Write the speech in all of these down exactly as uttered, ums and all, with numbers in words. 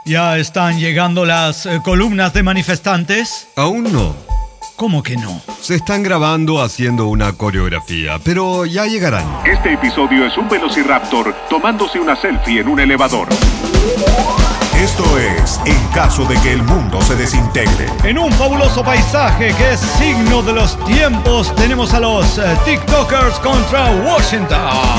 ¿Ya están llegando las eh, columnas de manifestantes? Aún no. ¿Cómo que no? Se están grabando haciendo una coreografía, pero ya llegarán. Este episodio es un velociraptor tomándose una selfie en un elevador. Esto es En caso de que el mundo se desintegre. En un fabuloso paisaje que es signo de los tiempos, tenemos a los eh, TikTokers contra Washington.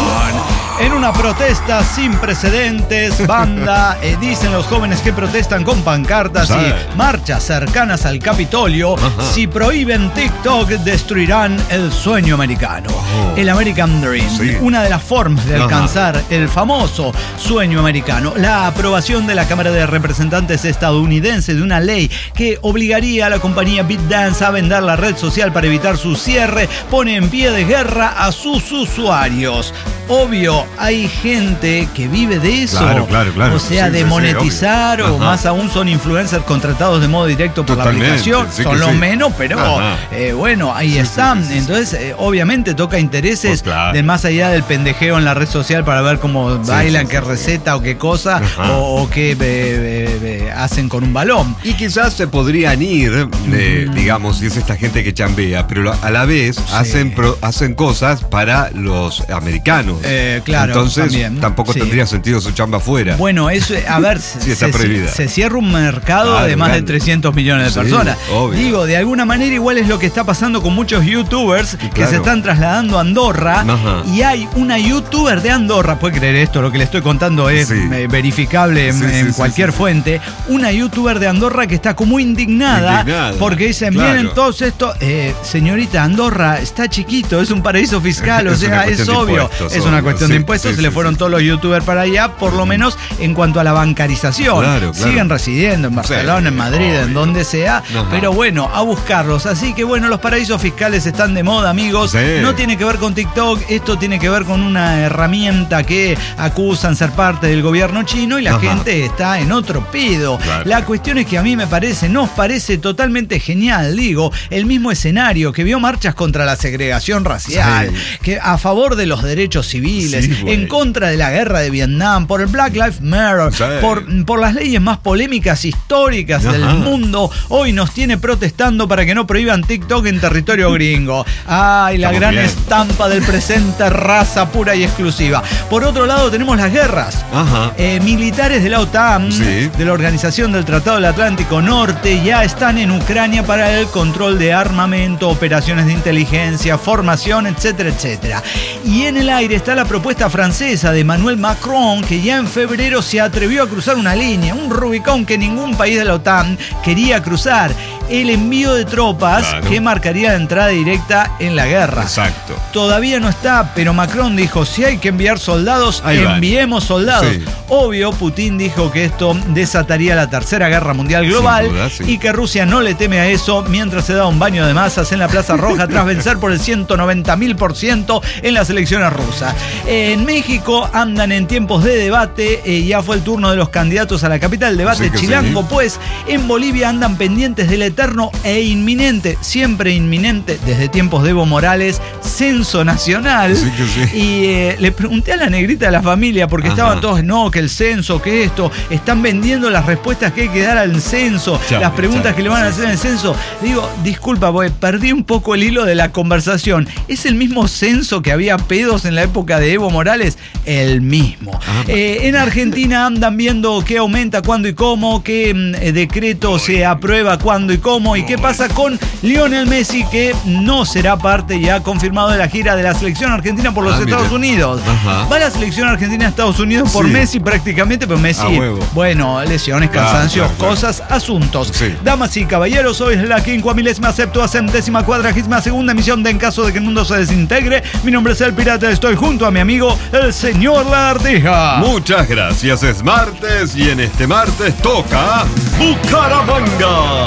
En una protesta sin precedentes, banda, eh, dicen los jóvenes que protestan con pancartas Sí. y marchas cercanas al Capitolio. Ajá. Si prohíben TikTok, destruirán el sueño americano. Oh. El American Dream, Sí. una de las formas de Ajá. alcanzar el famoso sueño americano. La aprobación de la Cámara de Representantes estadounidense de una ley que obligaría a la compañía ByteDance a vender la red social para evitar su cierre pone en pie de guerra a sus usuarios. Obvio, hay gente que vive de eso. Claro, claro, claro. O sea, Sí, de sí, sí, monetizar obvio. o Ajá. más aún son influencers contratados de modo directo por Totalmente, la aplicación. sí son que lo sí. menos, pero Ajá. eh, bueno, ahí Sí, sí, están. sí, sí, sí. Entonces, eh, obviamente toca intereses Pues claro. de más allá del pendejeo en la red social para ver cómo Sí, bailan, sí, qué sí, sí. receta o qué cosa, Ajá. o, o qué eh, eh, eh, hacen con un balón. Y quizás se podrían ir, eh, digamos, si es esta gente que chambea, pero a la vez hacen, pro- hacen cosas para los americanos. Eh, claro, Entonces también, tampoco sí. tendría sentido su chamba afuera. Bueno, eso, a ver, Sí, está se, prohibida. se cierra un mercado Claro, de más grande. de trescientos millones de Sí, personas. obvio. Digo, de alguna manera igual es lo que está pasando con muchos youtubers que claro. se están trasladando a Andorra. Ajá. Y hay una youtuber de Andorra, puede creer esto, lo que le estoy contando es Sí. eh, verificable en, Sí, sí, en sí, cualquier sí. fuente. Una youtuber de Andorra que está como indignada, Indignada, porque dicen, claro. miren todos esto, eh, señorita, Andorra está chiquito, es un paraíso fiscal, o Es una sea, es cuestión de obvio. impuestos, Es una obvio. cuestión Sí, de impuestos, sí, se le sí, fueron sí. todos los youtubers para allá, por lo menos en cuanto a la bancarización. Claro, claro. Siguen residiendo en Barcelona, Sí, en Madrid, en obvio. donde sea, Ajá. pero bueno, a buscarlos. Así que bueno, los paraísos fiscales están de moda, amigos. Sí. No tiene que ver con TikTok, esto tiene que ver con una herramienta que acusan ser parte del gobierno chino y la Ajá. gente está en otro pedo. Claro. La cuestión es que a mí me parece, nos parece totalmente genial, digo, el mismo escenario que vio marchas contra la segregación racial, Sí. que a favor de los derechos civiles, Sí, güey. en contra de la guerra de Vietnam, por el Black Lives Matter, Sí. por, por las leyes más polémicas históricas Ajá. del mundo, hoy nos tiene protestando para que no prohíban TikTok en territorio gringo. Ay, la Estamos gran bien. estampa del presente, raza pura y exclusiva. Por otro lado tenemos las guerras. Ajá. Eh, militares de la OTAN, Sí. de la Organización del Tratado del Atlántico Norte, ya están en Ucrania para el control de armamento, operaciones de inteligencia, formación, etcétera, etcétera. Y en el aire está la propuesta francesa de Emmanuel Macron, que ya en febrero se atrevió a cruzar una línea, un Rubicón que ningún país de la OTAN quería cruzar. El envío de tropas Claro. que marcaría la entrada directa en la guerra. Exacto. Todavía no está, pero Macron dijo, si hay que enviar soldados, Ahí van. enviemos soldados. Sí. Obvio, Putin dijo que esto desataría la tercera guerra mundial global Sin duda, sí. y que Rusia no le teme a eso mientras se da un baño de masas en la Plaza Roja tras vencer por el ciento noventa mil por ciento en las elecciones rusas. En México andan en tiempos de debate, eh, ya fue el turno de los candidatos a la capital, debate Sí que chilango, sí. pues en Bolivia andan pendientes del eterno e inminente, siempre inminente, desde tiempos de Evo Morales, censo nacional. Sí que sí. Y eh, le pregunté a la negrita de la familia, porque Ajá. estaban todos, no, que el censo, que esto, están vendiendo las respuestas que hay que dar al censo, Chale, las preguntas chale, que le van a sí, hacer en el censo. Digo, disculpa, porque perdí un poco el hilo de la conversación. ¿Es el mismo censo que había pedos en la época de Evo Morales? El mismo. Ah. Eh, en Argentina andan viendo qué aumenta, cuándo y cómo, qué mm, eh, decreto se aprueba, cuándo y cómo, y qué pasa con Lionel Messi, que no será parte, ya confirmado, de la gira de la selección argentina por los Ah, Estados mira. Unidos. Ajá. Va la selección argentina a Estados Unidos por Sí. Messi prácticamente, pero Messi, A huevo. bueno, lesiones, Claro, cansancios, claro, claro. cosas, asuntos. Sí. Damas y caballeros, hoy es la quincuamilésima septuagésima cuadragésima segunda emisión de En caso de que el mundo se desintegre. Mi nombre es El Pirata, estoy junto a mi amigo, el señor Lagartija. Muchas gracias. Es martes y en este martes toca Bucaramanga.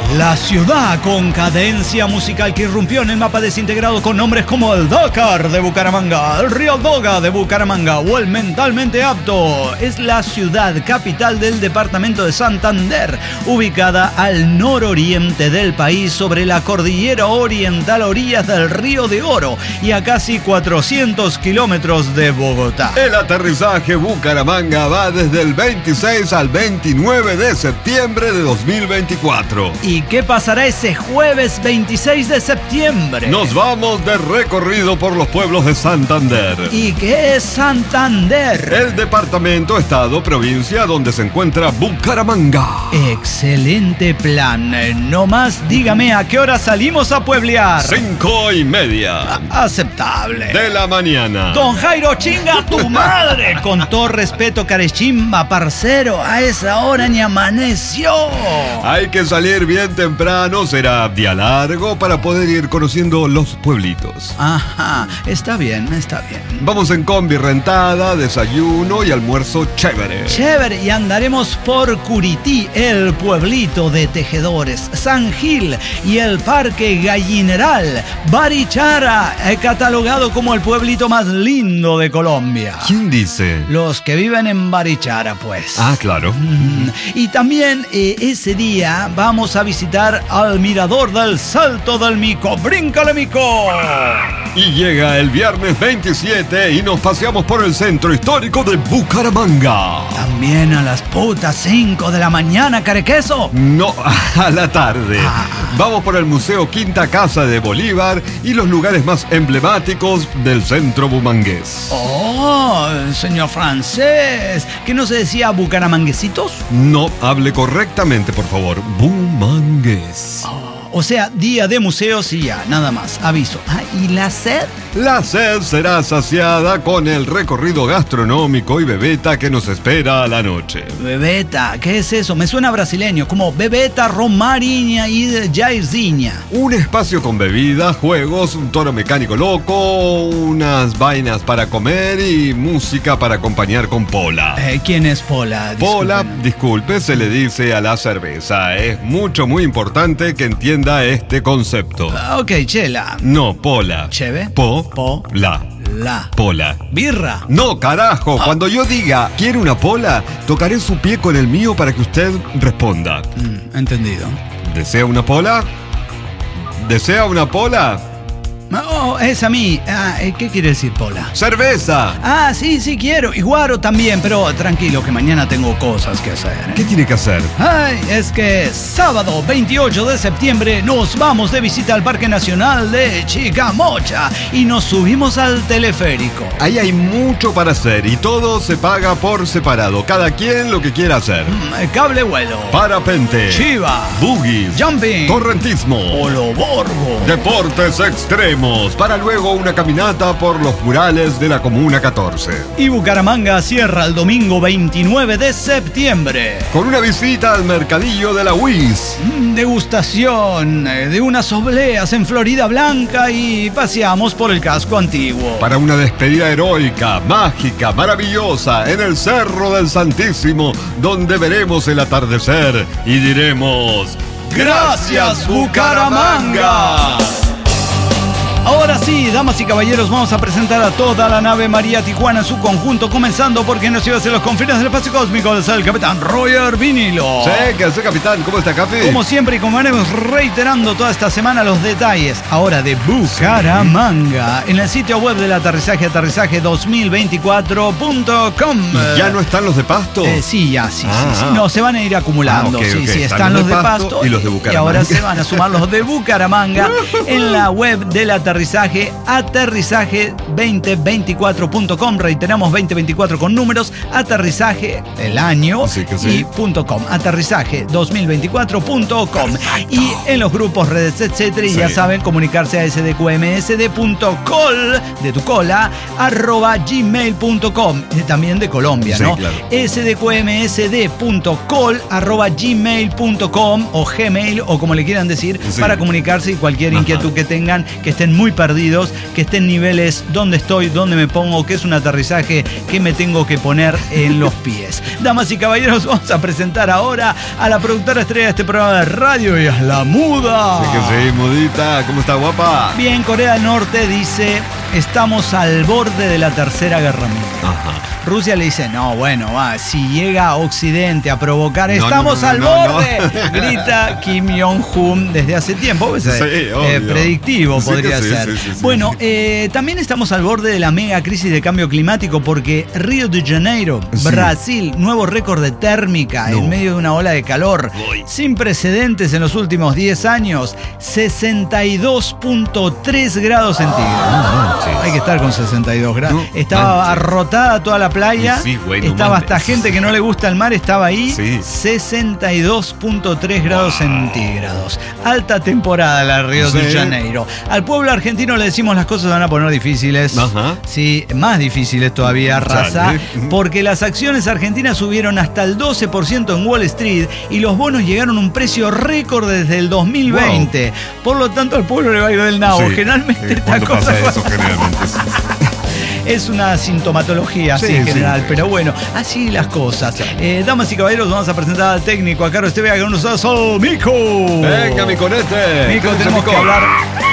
La ciudad con cadencia musical que irrumpió en el mapa desintegrado con nombres como el Dakar de Bucaramanga, el Río Doga de Bucaramanga o el Mentalmente Apto. Es la ciudad capital del departamento de Santander, ubicada al nororiente del país sobre la cordillera oriental a orillas del Río de Oro y a casi cuatrocientos kilómetros de Bogotá. El aterrizaje Bucaramanga va desde el veintiséis al veintinueve de septiembre de dos mil veinticuatro. ¿Y qué pasará ese jueves veintiséis de septiembre? Nos vamos de recorrido por los pueblos de Santander. ¿Y qué es Santander? El departamento, estado, provincia donde se encuentra Bucaramanga. Excelente plan. No más dígame a qué hora salimos a pueblear. Cinco y media. A- aceptable. De la mañana. Don Jairo, chinga tu madre. Con todo respeto, carechimba, parcero, a esa hora ni amaneció. Hay que salir bien temprano, será día largo para poder ir conociendo los pueblitos. Ajá, está bien, está bien. Vamos en combi rentada, desayuno y almuerzo chévere. Chévere, y andaremos por Curití, el pueblito de tejedores, San Gil y el Parque Gallineral, Barichara, eh, catalogado como el pueblito más lindo de Colombia. ¿Quién dice? Los que viven en Barichara, pues. Ah, claro. Mm, Y también eh, ese día vamos a visitar al mirador del Salto del Mico. ¡Bríncale, Mico! Y llega el viernes veintisiete y nos paseamos por el centro histórico de Bucaramanga. También a las putas cinco de la mañana, carequeso. No, a la tarde. Ah. Vamos por el Museo Quinta Casa de Bolívar y los lugares más emblemáticos del centro bumangués. Oh, señor francés, ¿que no se decía bucaramanguesitos? No, hable correctamente, por favor. Bumangués. O sea, día de museos y ya, nada más, aviso. Ah, ¿y la sed? La sed será saciada con el recorrido gastronómico y bebeta que nos espera a la noche. Bebeta, ¿qué es eso? Me suena brasileño, como bebeta, romariña y jairzinha. Un espacio con bebidas, juegos, un toro mecánico loco, unas vainas para comer y música para acompañar con pola. Eh, ¿Quién es Pola? Pola, Disculpen. disculpe, se le dice a la cerveza. Es mucho, muy importante que entienda este concepto. Ah, ok, chela. No, pola. Cheve. Po. Po. La. La. Pola. Birra. No, carajo. Cuando yo diga, ¿quiere una pola? Tocaré su pie con el mío para que usted responda. Mm, entendido. ¿Desea una pola? ¿Desea una pola? Oh, es a mí. Ah, eh, ¿qué quiere decir Pola? ¡Cerveza! Ah, sí, sí quiero. Y guaro también, pero tranquilo que mañana tengo cosas que hacer. ¿Qué tiene que hacer? Ay, es que sábado veintiocho de septiembre nos vamos de visita al Parque Nacional de Chicamocha y nos subimos al teleférico. Ahí hay mucho para hacer y todo se paga por separado. Cada quien lo que quiera hacer. Mm, Cable vuelo. Parapente. Chiva. Boogies. Jumping. Correntismo. Oloborgo. Deportes extremos. Para luego una caminata por los murales de la Comuna catorce. Y Bucaramanga cierra el domingo veintinueve de septiembre. Con una visita al mercadillo de la U I S. Mm, Degustación eh, de unas obleas en Florida Blanca y paseamos por el casco antiguo. Para una despedida heroica, mágica, maravillosa en el Cerro del Santísimo, donde veremos el atardecer y diremos ¡Gracias, Bucaramanga! Ahora sí, damas y caballeros, vamos a presentar a toda la nave María Tijuana en su conjunto, comenzando porque nos lleva hacia los confines del espacio cósmico, es el capitán Roger Vinilo. Sí, que hace capitán, ¿cómo está, Capi? Como siempre y como haremos reiterando toda esta semana los detalles ahora de Bucaramanga en el sitio web del aterrizaje, aterrizaje dos mil veinticuatro punto com. ¿Y ya no están los de Pasto? Eh, sí, ya, sí, Ah, sí, sí. ah. No, se van a ir acumulando. Ah, ok, sí, ok. sí, Están están, los los de de Pasto Pasto y los de Y Bucaramanga. ahora se van a sumar los de Bucaramanga en la web del aterrizaje, aterrizaje veinte veinticuatro punto com. Reiteramos, veinte veinticuatro con números, aterrizaje, el año, Sí que sí. y punto .com. Aterrizaje dos mil veinticuatro punto com. Y en los grupos, redes, etcétera. Y Sí. ya saben, comunicarse a sdqmsd.col, de tu cola, arroba gmail punto com. También de Colombia, Sí, ¿no? claro. sdqmsd.col arroba gmail punto com o Gmail o como le quieran decir, Sí. para comunicarse y cualquier Ajá. inquietud que tengan, que estén muy muy perdidos, que esté en niveles dónde estoy, dónde me pongo, qué es un aterrizaje, qué me tengo que poner en los pies. Damas y caballeros, vamos a presentar ahora a la productora estrella de este programa de radio y es la muda. Sí que sí, mudita. ¿Cómo está, guapa? Bien, Corea del Norte dice, estamos al borde de la tercera guerra mundial. Ajá. Rusia le dice, no, bueno, va, si llega a Occidente a provocar, no, ¡estamos no, no, al no, borde! No. Grita Kim Jong-un desde hace tiempo. Pues, sí, eh, obvio. predictivo Sí podría sí, ser. Sí, sí, sí, bueno, sí. Eh, también estamos al borde de la mega crisis de cambio climático porque Río de Janeiro, Sí. Brasil, nuevo récord de térmica No. en medio de una ola de calor Uy. sin precedentes en los últimos diez años, sesenta y dos punto tres grados centígrados. No manches. Hay que estar con sesenta y dos grados. No Estaba manches. arrotada toda la playa. Sí, güey, no estaba mames. hasta gente que no le gusta el mar, estaba ahí. Sí. sesenta y dos punto tres grados Wow. centígrados. Alta temporada la Río de Sí. Janeiro. Al pueblo argentino le decimos las cosas se van a poner difíciles. Ajá. Sí, más difíciles todavía, raza. Dale. Porque las acciones argentinas subieron hasta el doce por ciento en Wall Street y los bonos llegaron a un precio récord desde el dos mil veinte. Por lo tanto, al pueblo le va a ir del nabo. Sí. Generalmente Sí, esta ¿cuándo cosa pasa eso generalmente? Sí. es una sintomatología así Sí, en sí. general, pero bueno, así las cosas. Eh, damas y caballeros, vamos a presentar al técnico, a Carlos Estevega, con nosotros, ¡oh, Mico! Venga, mi conete. Mico, Cállate, tenemos Mico. que hablar...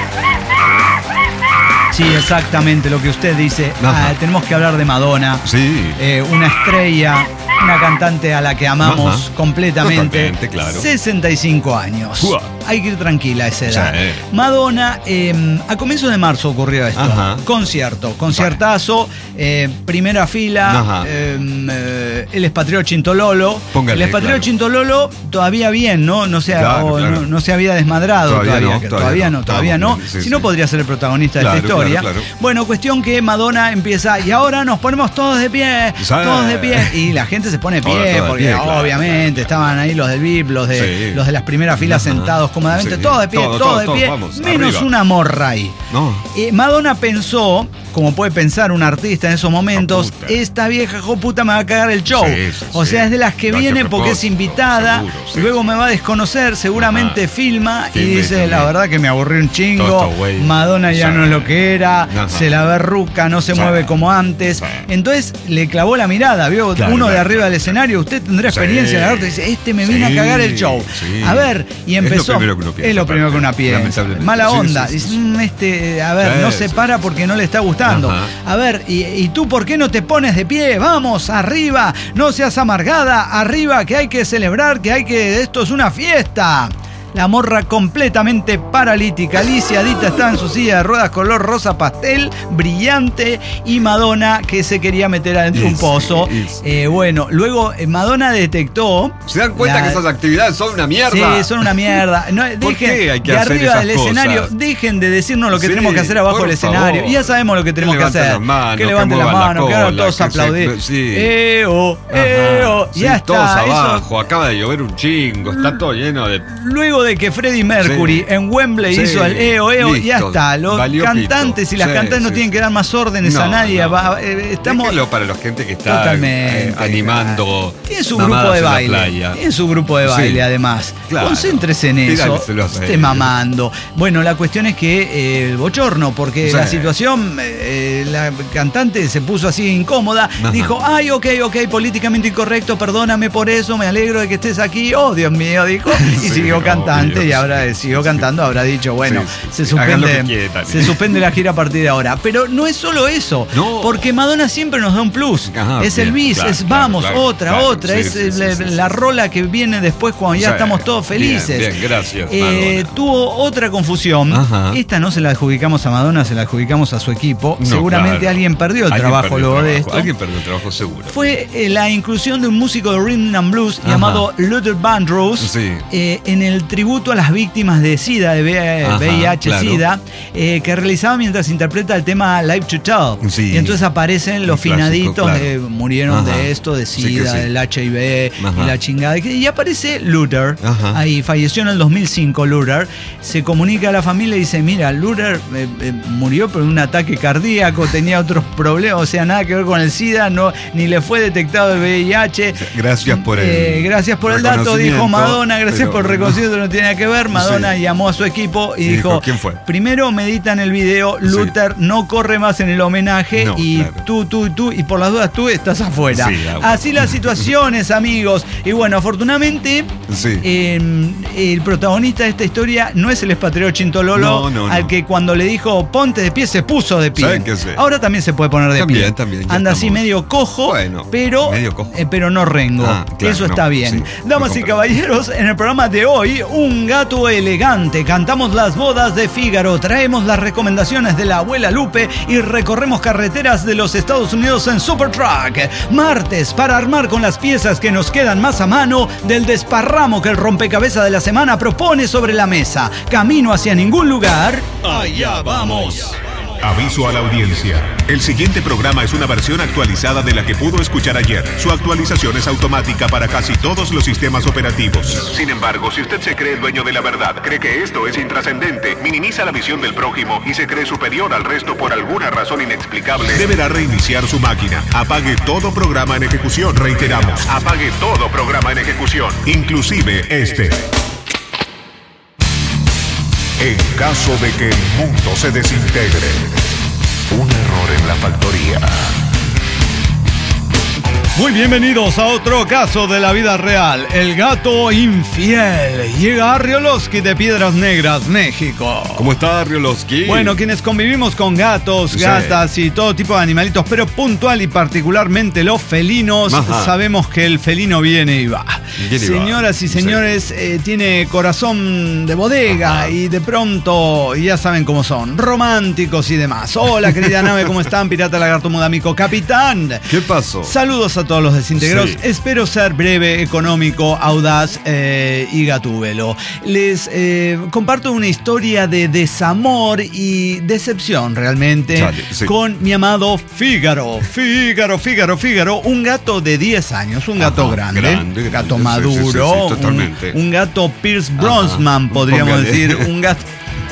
Sí, exactamente lo que usted dice. Ajá. Ah, tenemos que hablar de Madonna. Sí. Eh, una estrella, una cantante a la que amamos Ajá. completamente. Totalmente, claro. sesenta y cinco años. Ua. Hay que ir tranquila a esa edad. Sí. Madonna, eh, a comienzos de marzo ocurrió esto. Ajá. Concierto, conciertazo, eh, primera fila. Ajá. eh, eh, el expatriado Chintololo. Póngale, el expatriado claro. Chintololo todavía bien, ¿no? No se, Claro, o claro. No, no se había desmadrado Todavía todavía. no, que todavía todavía no. no, todavía Estamos no. bien, sí, si no, sí. podría ser el protagonista Claro, de esta historia. claro, claro. Bueno, cuestión que Madonna empieza, y ahora nos ponemos todos de pie, Sí. todos de pie. Y la gente se pone de Toda- pie, toda de porque pie, claro, obviamente estaban ahí los del V I P, los de, Sí. los de las primeras filas Ajá. sentados cómodamente, Sí. todos de pie, Todo, todos todo, de todo, pie, vamos, menos arriba. una morra ahí. No. Eh, Madonna pensó, como puede pensar un artista en esos momentos, Hijo puta. esta vieja hijo puta me va a cagar el show. Sí, sí, o sea, sí. es de las que Lo hace viene a porque es propósito, invitada, seguro, sí, luego sí. me va a desconocer, seguramente Ajá. filma y Filme dice, también. la verdad que me aburrí un chingo, Todo esto, güey. Madonna ya Sí. no es lo que era, Ajá. se la ve ruca, no se Sí. mueve como antes. Sí. Entonces le clavó la mirada, vio Claro, uno de claro, arriba claro. del escenario, usted tendrá Sí. experiencia en el arte, dice, este me viene Sí, a cagar el show. sí. A ver, y Es lo empezó. primero que uno piensa, Es lo primero que uno aparte, piensa. lamentablemente. Mala Sí, onda. sí, sí, Dice, sí. "Mm, este, a ver, no Sí, se sí, para sí. porque no le está gustando. Ajá. A ver, y, y tú por qué no te pones de pie? Vamos, arriba, no seas amargada, arriba, que hay que celebrar, que hay que. Esto es una fiesta. La morra completamente paralítica, lisiadita, estaba en su silla de ruedas color rosa pastel, brillante, y Madonna que se quería meter adentro de un Y sí, pozo. y sí. Eh, bueno, luego eh, Madonna detectó. ¿Se dan cuenta la- que esas actividades son una mierda? Sí, son una mierda. No, dejen, ¿Por qué hay que de hacer arriba esas del escenario, cosas? dejen de decirnos lo que Sí, tenemos que hacer abajo por del escenario. favor. Y ya sabemos lo que tenemos que levanten hacer. las manos, que que levanten las muevan la manos, que hagan cola, todos que se- aplaudir. sí. Eo, eo, Ajá. ya Sí, todos está. Eso- abajo, acaba de llover un chingo, está todo lleno de... Luego de que Freddie Mercury Sí. en Wembley Sí. hizo el eo, eo, ya Listo. está. Los Valió cantantes pito. y las Sí, cantantes no sí, tienen sí. que dar más órdenes a No, nadie. no. Va- eh, estamos Déjenlo para la gente que está Totalmente. eh, animando. Tiene su mamadas grupo de en la baile. playa. Tiene su grupo de Sí. baile, además. Claro. Concéntrese en eso. Tíranselo a Esté ellos. mamando. Bueno, la cuestión es que eh, el bochorno, porque Sí. la situación, eh, la cantante se puso así incómoda. Ajá. Dijo, ay, ok, ok, políticamente incorrecto, perdóname por eso, me alegro de que estés aquí. Oh, Dios mío, dijo. Y Sí, siguió obvio, cantante y ahora sí, siguió sí, cantando, habrá dicho, bueno, Sí, se sí. Hagan lo que suspende, quieran. se suspende la gira a partir de ahora. Pero no es solo eso, No. porque Madonna siempre nos da un plus. Ajá, es el bien, bis, claro, es claro, vamos, claro, otra, claro, otra, sí, es sí, eh, sí, la, sí, la sí. rola que viene después cuando ya Sí, estamos todos felices. Bien, bien, gracias, Eh, Madonna. tuvo otra confusión. Ajá. Esta no se la adjudicamos a Madonna, se la adjudicamos a su equipo. No, Seguramente claro. alguien perdió el Alguien trabajo perdió el luego de trabajo, esto. Alguien perdió el trabajo seguro. Fue eh, la inclusión de un músico de rhythm and blues Ajá. llamado Luther Vandross Sí. eh, en el tributo a las víctimas de SIDA, de Ajá, V I H, claro. SIDA, eh, que realizaba mientras interpreta el tema Live to Tell. Sí. Y entonces aparecen los Un clásico, finaditos, claro. eh, murieron Ajá. de esto, de Sí que SIDA, sí. del H I V Ajá. y la chingada. Y aparece Luther, Ajá. ahí falleció en el dos mil cinco Luther, se comunica a la familia y dice, mira, Luther eh, eh, murió por un ataque cardíaco, tenía otros problemas, o sea, nada que ver con el SIDA, no, ni le fue detectado el V I H. Gracias por el Eh, gracias por el dato, dijo reconocimiento, Madonna, gracias pero por el no. reconocimiento, no tiene que ver, Madonna Sí. llamó a su equipo y, Y dijo, dijo, ¿quién fue? primero meditan el video, Luther no corre más en el homenaje No, y claro. tú, tú y tú, y por las dudas tú estás afuera. Sí, ah, bueno. Así las situaciones, amigos. Y bueno, afortunadamente, Sí. eh, el protagonista de esta historia no es el expatriado Chintololo, No, no, al no. que cuando le dijo ponte de pie, se puso de pie. ¿Saben qué sé? Ahora también se puede poner de También, pie. también, ya Anda así estamos. medio cojo, Bueno, pero, medio cojo. eh, pero no rengo. Ah, claro, Eso no, está bien. sí, lo Damas y comprendo. caballeros, en el programa de hoy, Un gato elegante. Cantamos las bodas de Fígaro, traemos las recomendaciones de la abuela Lupe y recorremos carreteras de los Estados Unidos en Supertruck. Martes, para armar con las piezas que nos quedan más a mano del desparramo que el rompecabezas de la semana propone sobre la mesa. Camino hacia ningún lugar. Allá vamos. Aviso a la audiencia. El siguiente programa es una versión actualizada de la que pudo escuchar ayer. Su actualización es automática para casi todos los sistemas operativos. Sin embargo, si usted se cree dueño de la verdad, cree que esto es intrascendente, minimiza la visión del prójimo y se cree superior al resto por alguna razón inexplicable, deberá reiniciar su máquina. Apague todo programa en ejecución. Reiteramos, apague todo programa en ejecución, inclusive este. En caso de que el mundo se desintegre, un error en la factoría. Muy bienvenidos a otro caso de la vida real. El gato infiel. Llega a Riolowski de Piedras Negras, México. ¿Cómo está, Riolowski? Bueno, quienes convivimos con gatos, Sí. gatas y todo tipo de animalitos, pero puntual y particularmente los felinos, Ajá. sabemos que el felino viene y va. Viene y va. Señoras y señores, Sí. eh, tiene corazón de bodega. Ajá. Y de pronto, ya saben cómo son, románticos y demás. Hola, querida nave, ¿cómo están? Pirata Lagarto Mudamico, capitán. ¿Qué pasó? Saludos a todos los desintegrados. Sí. Espero ser breve, económico, audaz eh, y gatúbelo. Les eh, comparto una historia de desamor y decepción realmente Chale, sí. con mi amado Fígaro. Fígaro, Fígaro, Fígaro. Un gato de diez años, un gato Ajá, grande, grande, gato grande, sí, sí, maduro, sí, sí, un- totalmente. Un, gato Pierce Brosnan, Ajá, podríamos póngale. decir. Un gato...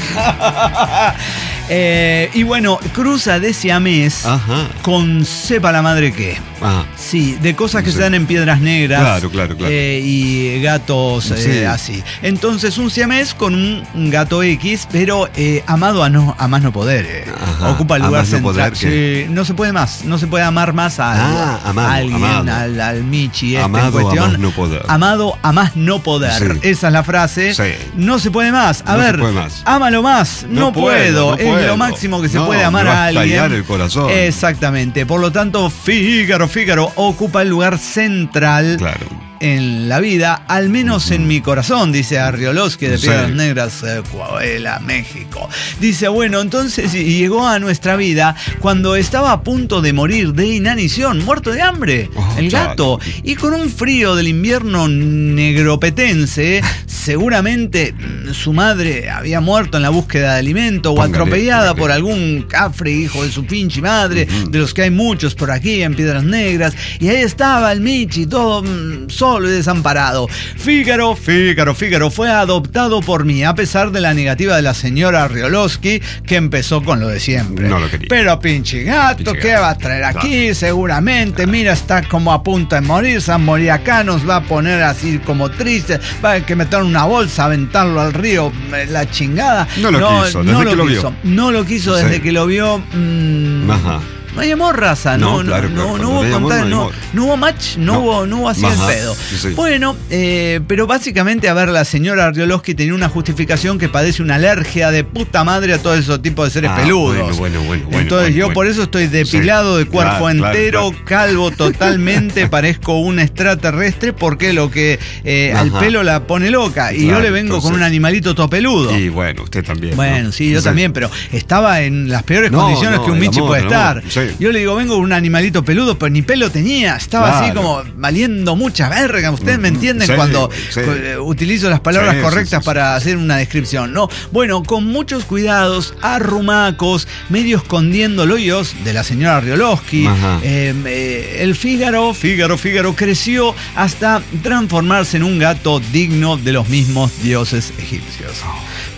Eh, y bueno, cruza de siamés Ajá. con sepa la madre qué. Ah, Sí, de cosas que Sí. se dan en Piedras Negras. Claro, claro, claro. eh, y gatos eh, Sí. así. Entonces, un siamés con un, un gato X, pero eh, amado a, no, a más no poder. eh. Ajá, Ocupa el a lugar más no central. poder, ¿qué? Sí, no se puede más. No se puede amar más a, Ah, amado, a alguien, amado. Al, al Michi. Este Amado en a cuestión. más no poder. Amado a más no poder. Sí. Esa es la frase. Sí. No se puede más. A No se ver, puede más. ámalo más. No, No puedo. puedo, no Es puedo. lo máximo que se No, puede amar me va a a alguien. estallar el corazón. Exactamente. Por lo tanto, Fígaro, Fígaro ocupa el lugar central claro. en la vida, al menos en mi corazón, dice Arriolowski de Sí. Piedras Negras, eh, Coahuila, México. Dice, bueno, entonces y llegó a nuestra vida cuando estaba a punto de morir de inanición, muerto de hambre, Oh, el chale. gato, y con un frío del invierno negropetense, seguramente mm, su madre había muerto en la búsqueda de alimento o Póngale, atropellada póngale. por algún cafre hijo de su pinche madre, Ujú. de los que hay muchos por aquí en Piedras Negras, y ahí estaba el Michi, todo mm, solo y desamparado. Fígaro, Fígaro, Fígaro fue adoptado por mí, a pesar de la negativa de la señora Riolowski, que empezó con lo de siempre. No lo quería. Pero pinche gato, Pinche ¿qué gato. va a traer aquí? Claro. Seguramente, mira, está como a punto de morir, San morir acá, nos va a poner así como triste, va a haber que meter en una bolsa, aventarlo al río, eh, la chingada. No lo quiso, desde no que lo quiso. vio. No lo quiso desde Sí. que lo vio. mm, Ajá. No hay amor, raza, no, No, no, claro, no, claro, no cuando hubo no hay amor, contacto, no hay no, amor. no hubo match, no, No. hubo, no hubo así el Ajá, pedo. sí. Bueno, eh, pero básicamente, a ver, la señora Arriolowski tenía una justificación que padece una alergia de puta madre a todo ese tipo de seres Ah, peludos. bueno, bueno, bueno, bueno, Entonces bueno, yo bueno. por eso estoy depilado Sí, de cuerpo claro, claro, entero, claro. calvo totalmente, parezco un extraterrestre porque lo que eh, al Ajá. pelo la pone loca. Y yo Claro, le vengo con entonces- un animalito topeludo. Y bueno, usted también. Bueno, ¿no? sí, yo también, pero estaba en las peores No, condiciones no, que un el Michi amor, puede el estar. amor, sí. Yo le digo, vengo con un animalito peludo, pero ni pelo tenía. Estaba así Claro. como valiendo mucha verga. Ustedes me Mm, entienden sí, cuando sí. cu- eh, utilizo las palabras Sí, correctas sí, sí, para hacer una descripción, ¿no? Bueno, con muchos cuidados, arrumacos, medio escondiendo los hoyos de la señora Riolowski. Ajá. Eh, eh, el Fígaro, Fígaro, Fígaro creció hasta transformarse en un gato digno de los mismos dioses egipcios.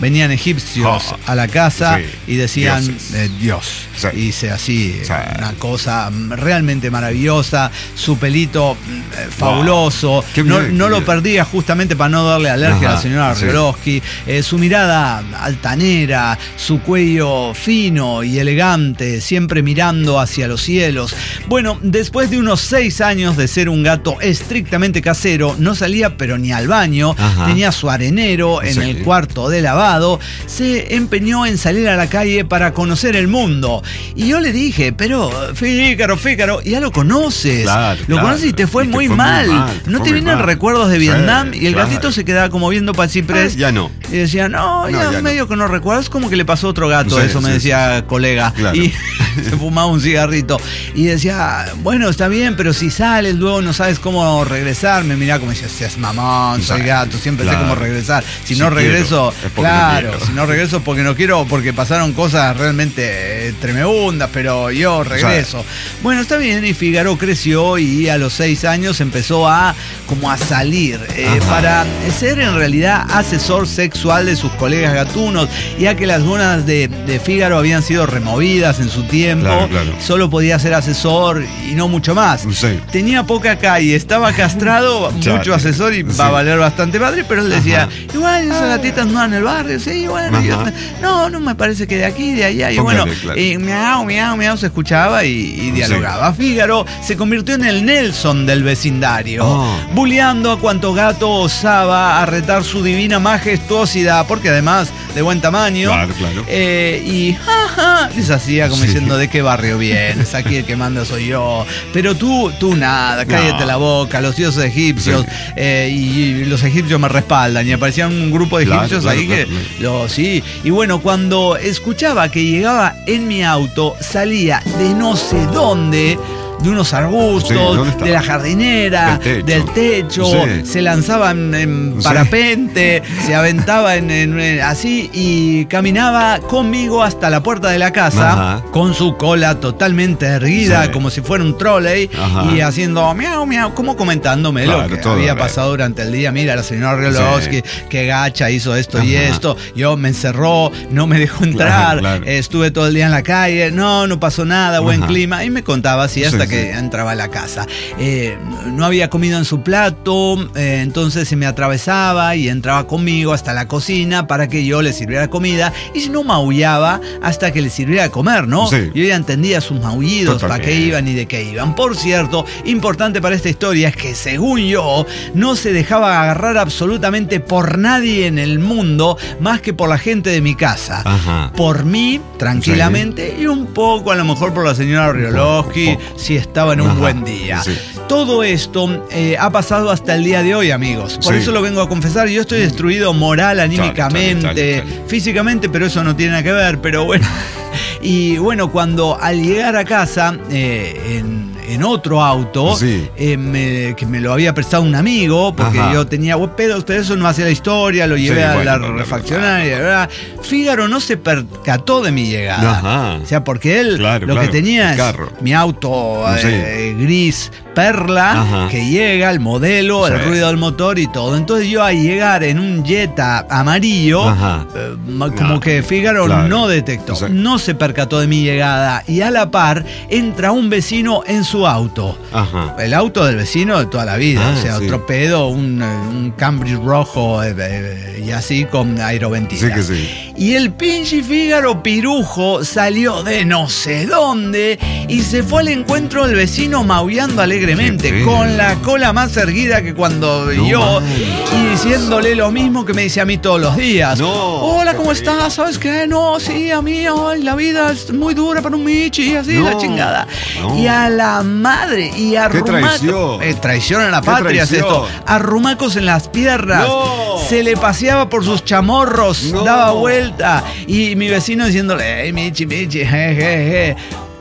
venían egipcios Oh, a la casa sí. y decían eh, Dios. Sí. Y se así, Sí. una cosa realmente maravillosa, su pelito eh, fabuloso. Wow. Qué No, bien, no qué lo bien. perdía justamente para no darle alergia Ajá, a la señora sí. Riolowsky. Eh, su mirada altanera, su cuello fino y elegante, siempre mirando hacia los cielos. Bueno, después de unos seis años de ser un gato estrictamente casero, no salía pero ni al baño, Ajá. tenía su arenero en Sí. el cuarto de lavado, se empeñó en salir a la calle para conocer el mundo. Y yo le dije, pero Fígaro, Fígaro, ya lo conoces. Claro, lo claro. conoces y te fue, Y te muy, fue muy mal. mal, te ¿No fue te muy vienen mal. recuerdos de Sí, Vietnam? Y el claro. gatito se quedaba como viendo para el ciprés. Ah, ya no. Y decía, no, No, ya, ya medio no. que no recuerdo. Es como que le pasó a otro gato, Sí, eso me sí, decía sí, sí. colega. Claro. Y se fumaba un cigarrito. Y decía, bueno, está bien, pero si sales luego no sabes cómo regresar. Me miraba como decía, seas mamón, soy Sí, gato, siempre claro. sé cómo regresar. Si Si no quiero, regreso, es porque no claro, quiero. si no regreso es porque no quiero, porque pasaron cosas realmente eh, tremendas, pero yo regreso. Bueno, está bien, y Fígaro creció y a los seis años empezó a como a salir eh, Ajá. para ser en realidad asesor sexual de sus colegas gatunos, ya que las gónadas de, de Fígaro habían sido removidas en su tiempo, Claro, claro. solo podía ser asesor y no mucho más. Sí. Tenía poca calle, estaba castrado, Ya. mucho asesor y Sí. va a valer bastante madre, pero él decía, Ajá. igual esas gatitas no en el barrio, sí, bueno, Ajá. yo- no, no me parece que de aquí, de allá, y Póngale, bueno, claro. y miau, miau, miau, se escuchaba y, y dialogaba. Fígaro se convirtió en el Nelson del vecindario, Oh. bulleando a cuanto gato osaba a retar su divina majestuosidad, porque además de buen tamaño, Claro, claro. eh, y jaja, les hacía como Sí. diciendo, ¿de qué barrio vienes? Aquí el que manda soy yo. Pero tú, tú nada, cállate No. la boca, los dioses egipcios, Sí. eh, y, y los egipcios me respaldan. Y aparecían un grupo de Claro, egipcios claro, ahí que, claro, lo, sí. Y bueno, cuando escuchaba que llegaba en mi auto, salía de no sé dónde, de unos Sí, arbustos, ¿dónde estaba? de la jardinera, Del techo. del techo, Sí. se lanzaba en, en Sí. parapente, se aventaba en, en- en- así y caminaba conmigo hasta la puerta de la casa Ajá. con su cola totalmente erguida, Sí. como si fuera un trolley, Ajá. y haciendo miau, miau, como comentándome Claro, lo que todo, había eh. pasado durante el día. Mira, la señora Riolowsky, Sí. que gacha, hizo esto y Ajá. esto. Yo me encerró, no me dejó entrar, Claro, claro. estuve todo el día en la calle, no, no pasó nada, buen Ajá. clima. Y me contaba así hasta Sí, que sí. entraba a la casa. Eh, no había comido en su plato, eh, entonces se me atravesaba y entraba conmigo hasta la cocina para que yo le sirviera comida, y si no, maullaba hasta que le sirviera de comer, ¿no? Sí. Yo ya entendía sus maullidos, para qué Totalmente. iban y de qué iban. Por cierto, importante para esta historia es que, según yo, no se dejaba agarrar absolutamente por nadie en el mundo más que por la gente de mi casa. Ajá. Por mí, tranquilamente, y un poco a lo mejor por la señora Riolowsky, poco. si estaba en un Ajá, buen día. sí. Todo esto eh, ha pasado hasta el día de hoy, amigos. Por Sí. eso lo vengo a confesar. Yo estoy destruido moral, anímicamente, chale, chale, chale. físicamente, pero eso no tiene nada que ver, pero bueno. Y bueno, cuando al llegar a casa, eh, en, en otro auto, Sí. eh, me- que me lo había prestado un amigo, porque Ajá. yo tenía pedos, pero eso no hacía la historia, lo llevé Sí, a bueno, la no, no, no, refaccionaria, ¿verdad? Fígaro no se percató de mi llegada. Ajá. O sea, porque él Claro, lo claro, que tenía el es carro. mi auto Sí. eh, gris perla, Ajá. que llega, el modelo, el Sí. ruido del motor y todo. Entonces yo al llegar en un Jetta amarillo, Ajá. eh, ma- como No, que Fígaro claro. no detectó, Sí. no se percató de mi llegada, y a la par entra un vecino en su auto. Ajá. El auto del vecino de toda la vida, Ah, o sea, sí. otro pedo, un, eh, un Cambridge rojo eh, eh, y así con aeroventina. Sí que sí. Y el pinche Fígaro pirujo salió de no sé dónde y se fue al encuentro del vecino maullando alegremente, Qué con feo. la cola más erguida que cuando No yo, manches. y diciéndole lo mismo que me dice a mí todos los días. No, Hola, qué ¿cómo horrible. estás? ¿Sabes qué? No, sí, a mí, ay, la vida es muy dura para un michi, así, No, la chingada. no. Y a la madre, y a Qué traición. Eh, traición a la Qué patria es traición. esto. Arrumacos en las piernas. No. Se le paseaba por sus chamorros, No. daba vuelta. Y mi vecino diciéndole, hey, Michi, Michi, je, je, je.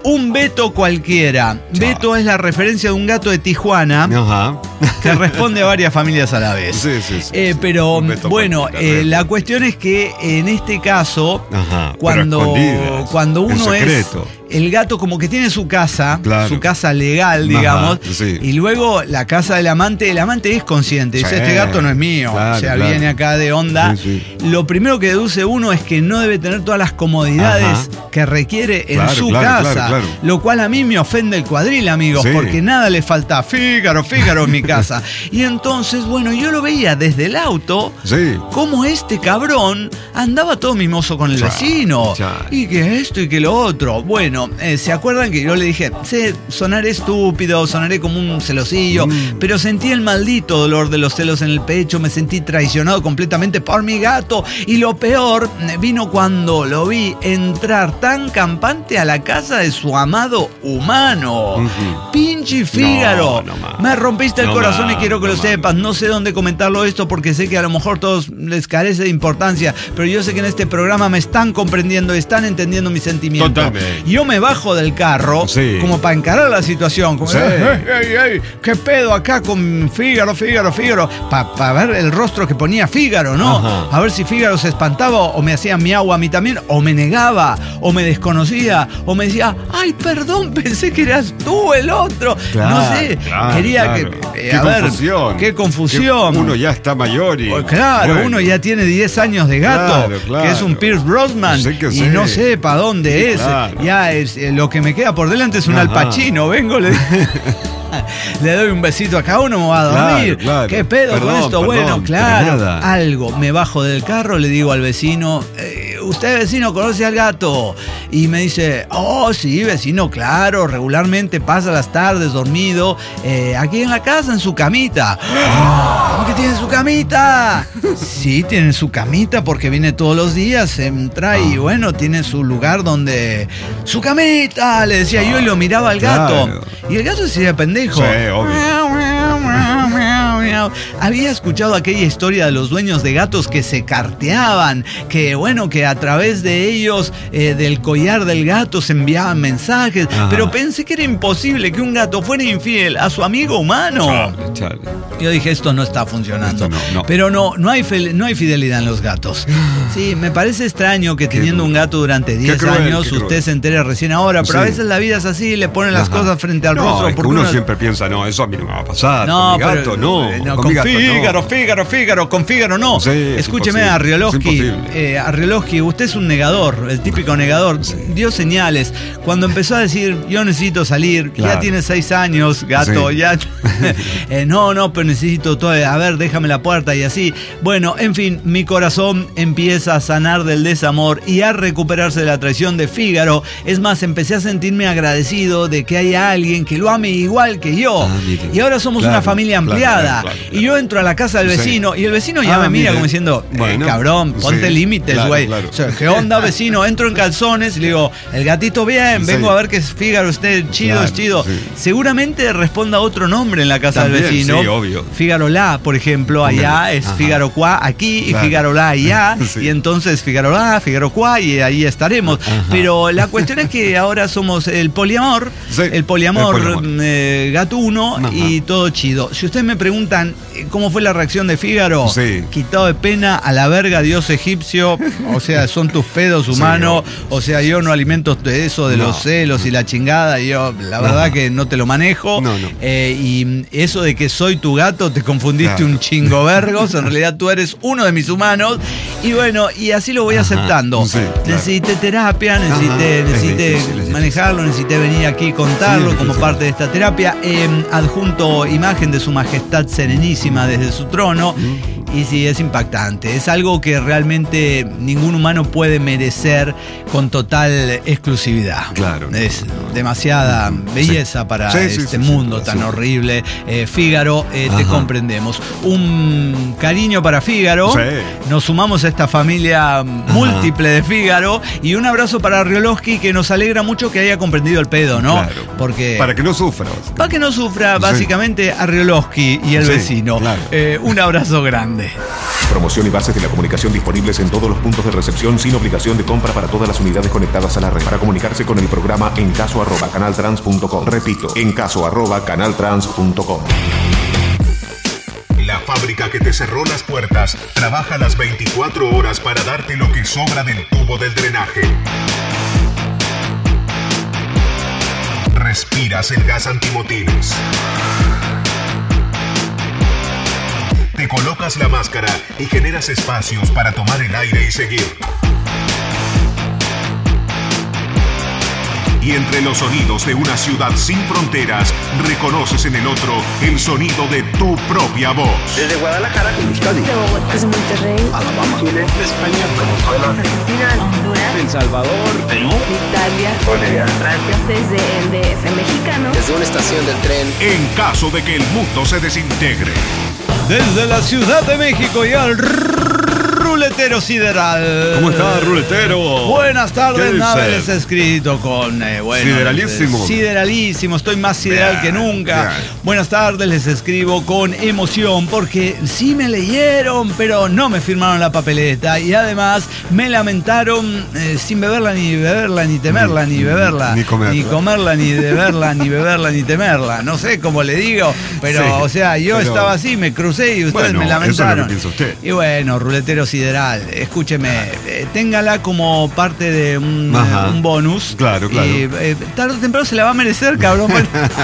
Un Beto cualquiera. Chao. Beto es la referencia de un gato de Tijuana Ajá. que responde a varias familias a la vez. Sí, sí, sí. Eh, pero Un Beto bueno, cualquiera, eh, Beto. la cuestión es que en este caso, Ajá, cuando, pero escondidas, cuando en uno es secreto. el gato como que tiene su casa, Claro. su casa legal, digamos, Ajá, sí. y luego la casa del amante, el amante es consciente, dice, Sí, este gato no es mío, claro, o sea, claro. viene acá de onda. Sí, Lo primero que deduce uno es que no debe tener todas las comodidades Ajá. que requiere en Claro, su claro, casa, claro, claro. lo cual a mí me ofende el cuadril, amigos, Sí. porque nada le falta, Fígaro, Fígaro en mi casa. Y entonces, bueno, yo lo veía desde el auto, Sí. como este cabrón andaba todo mimoso con el Chao, vecino. chao. Y que esto y que lo otro. Bueno, eh, ¿se acuerdan que yo le dije, sé, sonaré estúpido, sonaré como un celosillo, Mm. pero sentí el maldito dolor de los celos en el pecho, me sentí traicionado completamente por mi gato. Y lo peor eh, vino cuando lo vi entrar tan campante a la casa de su amado humano. Ujú. Pinche Fígaro. No, no más. Me rompiste el No corazón más, y quiero que no lo más. sepas. No sé dónde comentarlo esto porque sé que a lo mejor todos les carece de importancia, pero yo sé que en este programa me están comprendiendo, están entendiendo mis sentimientos. Totalmente. Yo me bajo del carro Sí. como para encarar la situación. Como, Sí. "Ey, ey, ey, ¿qué pedo acá con Fígaro, Fígaro, Fígaro? Para ver el rostro que ponía Fígaro, ¿no? Ajá. A ver si Fígaro se espantaba o me hacía miau a mí también, o me negaba, o me desconocía, o me decía, ay, perdón, pensé que eras tú el otro. Claro, no sé, claro, quería claro. que... eh, Qué a ver, confusión. qué confusión. Que uno ya está mayor y. Pues claro, bueno. uno ya tiene diez años de gato, Claro, claro. que es un Pierce Brosnan, No sé qué y sé. no sé para dónde Sí, es. claro. Ya es, eh, lo que me queda por delante es un Ajá. Al Pacino. Vengo, le, le doy un besito a cada uno, me va a dormir. Claro, claro. ¿Qué pedo con Perdón, esto? perdón, Bueno, para claro, nada. algo. Me bajo del carro, le digo al vecino, eh, ¿usted vecino conoce al gato? Y me dice, oh sí, vecino, claro, regularmente pasa las tardes dormido eh, aquí en la casa, en su camita. ¿Cómo que tiene su camita? Sí, tiene su camita porque viene todos los días, entra y bueno, tiene su lugar donde... ¡Su camita! Le decía yo y lo miraba al gato. Claro. Y el gato se decía pendejo. Sí, obvio. Miau, miau, miau, miau, miau. Había escuchado aquella historia de los dueños de gatos que se carteaban, que bueno, que a través de ellos, eh, del collar del gato se enviaban mensajes, Ajá. pero pensé que era imposible que un gato fuera infiel a su amigo humano. Chale, chale. Yo dije, esto no está funcionando. Esto no, no. Pero no, no hay, fel- no hay fidelidad en los gatos. Sí, me parece extraño que Qué teniendo duro. un gato durante diez cruel, años qué usted cruel. se entere recién ahora, pero a Sí. veces la vida es así, le ponen las Ajá. cosas frente al no, rostro. es que porque uno, uno- siempre piensa, no, eso a mí no me va a pasar. No, con mi gato, pero, no. eh, no, con con mi gato, Fígaro, no. Fígaro, Fígaro, con Fígaro no. Sí, es Escúcheme, imposible, Arriolowski. es imposible. Eh, Arriolowski, usted es un negador, el típico negador. Dio señales. Cuando empezó a decir, yo necesito salir, ya Claro. tiene seis años, gato, Sí. ya. Eh, no, no, pero necesito todo. A ver, déjame la puerta y así. Bueno, en fin, mi corazón empieza a sanar del desamor y a recuperarse de la traición de Fígaro. Es más, empecé a sentirme agradecido de que haya alguien que lo ame igual que yo. Ah, mire. y ahora somos Claro, una familia claro, ampliada. claro, claro, claro. Y yo entro a la casa del Sí. vecino y el vecino ya Ah, me mira mire. como diciendo, eh, Bueno, cabrón, ponte sí, límites, claro, güey. claro. O sea, ¿qué onda, vecino? Entro en calzones y le digo, el gatito bien, Sí. vengo a ver que es Fígaro, usted chido, Claro, es chido. sí. Seguramente responda otro nombre en la casa También, del vecino. sí, obvio. Fígaro La, por ejemplo, allá También. es Ajá. Fígaro Cuá aquí y Claro. Fígaro La allá. Sí. Y entonces Fígaro La, Fígaro Cuá y ahí estaremos. Ajá. Pero la cuestión es que ahora somos el poliamor, Sí, el poliamor, el poliamor. eh, gatuno Ajá. y todo chido. Si ustedes me preguntan eh, cómo fue la reacción de Fígaro, Sí. quitado de pena a la verga, dios egipcio, o sea, son tus pedos humanos, Sí, o sea, yo no alimento de eso de No. los celos y la chingada, y yo la verdad No. que no te lo manejo. No, no. Eh, y eso de que soy tu gato, te confundiste Claro. un chingo vergos, en realidad tú eres uno de mis humanos, y bueno, y así lo voy Ajá. aceptando. Sí, claro. Necesité terapia, necesité, Ajá. necesité Es difícil, es manejarlo, necesité venir aquí y contarlo Sí, es como difícil. parte de esta terapia. Eh, adjunto imagen de su majestad serenísima desde su trono. Y sí, es impactante. Es algo que realmente ningún humano puede merecer con total exclusividad. Claro. Es demasiada belleza para Sí, sí, este sí, sí, mundo sí, tan sí. horrible. Eh, Fígaro, eh, te Ajá. comprendemos. Un cariño para Fígaro. Sí. Nos sumamos a esta familia múltiple de Fígaro. Y un abrazo para Arriolowski, que nos alegra mucho que haya comprendido el pedo, ¿no? Claro. Porque... Para que no sufras. Para que no sufra, Sí. básicamente, Arriolowski y el Sí, vecino. claro. Eh, un abrazo grande. Colombia. Promoción y bases de la comunicación disponibles en todos los puntos de recepción sin obligación de compra para todas las unidades conectadas a la red. Para comunicarse con el programa en caso arroba canaltrans punto com. Repito, en caso arroba canaltrans punto com. La fábrica que te cerró las puertas trabaja las veinticuatro horas para darte lo que sobra del tubo del drenaje. Respiras el gas antimotines. Te colocas la máscara y generas espacios para tomar el aire y seguir. Y entre los sonidos de una ciudad sin fronteras, reconoces en el otro el sonido de tu propia voz. Desde Guadalajara, Euskadi, de Bogotá, desde Monterrey, Alabama, Chile, España, Venezuela, Argentina, Honduras, El Salvador, Perú, Italia, Bolivia, Francia, desde el D F mexicano, desde una estación del tren. En caso de que el mundo se desintegre. Desde la Ciudad de México y al ruletero sideral. ¿Cómo está, ruletero? Buenas tardes, ¿Qué nada dice? les he escrito con... Eh, bueno, Sideralísimo. eh, sideralísimo, estoy más sideral Bien, que nunca. bien. Buenas tardes, les escribo con emoción porque sí me leyeron, pero no me firmaron la papeleta y además me lamentaron eh, sin beberla ni beberla ni temerla ni beberla. Ni comerla. Ni comerla ni beberla ni beberla ni temerla. No sé cómo le digo, pero Sí, o sea, yo pero- estaba así, me crucé y ustedes Bueno, me eso es lo que lamentaron. piensa usted. Y bueno, ruletero sideral, escúcheme, eh, téngala como parte de un, Ajá. eh, un bonus. Claro, claro. Y eh, tarde o temprano se la va a merecer, cabrón.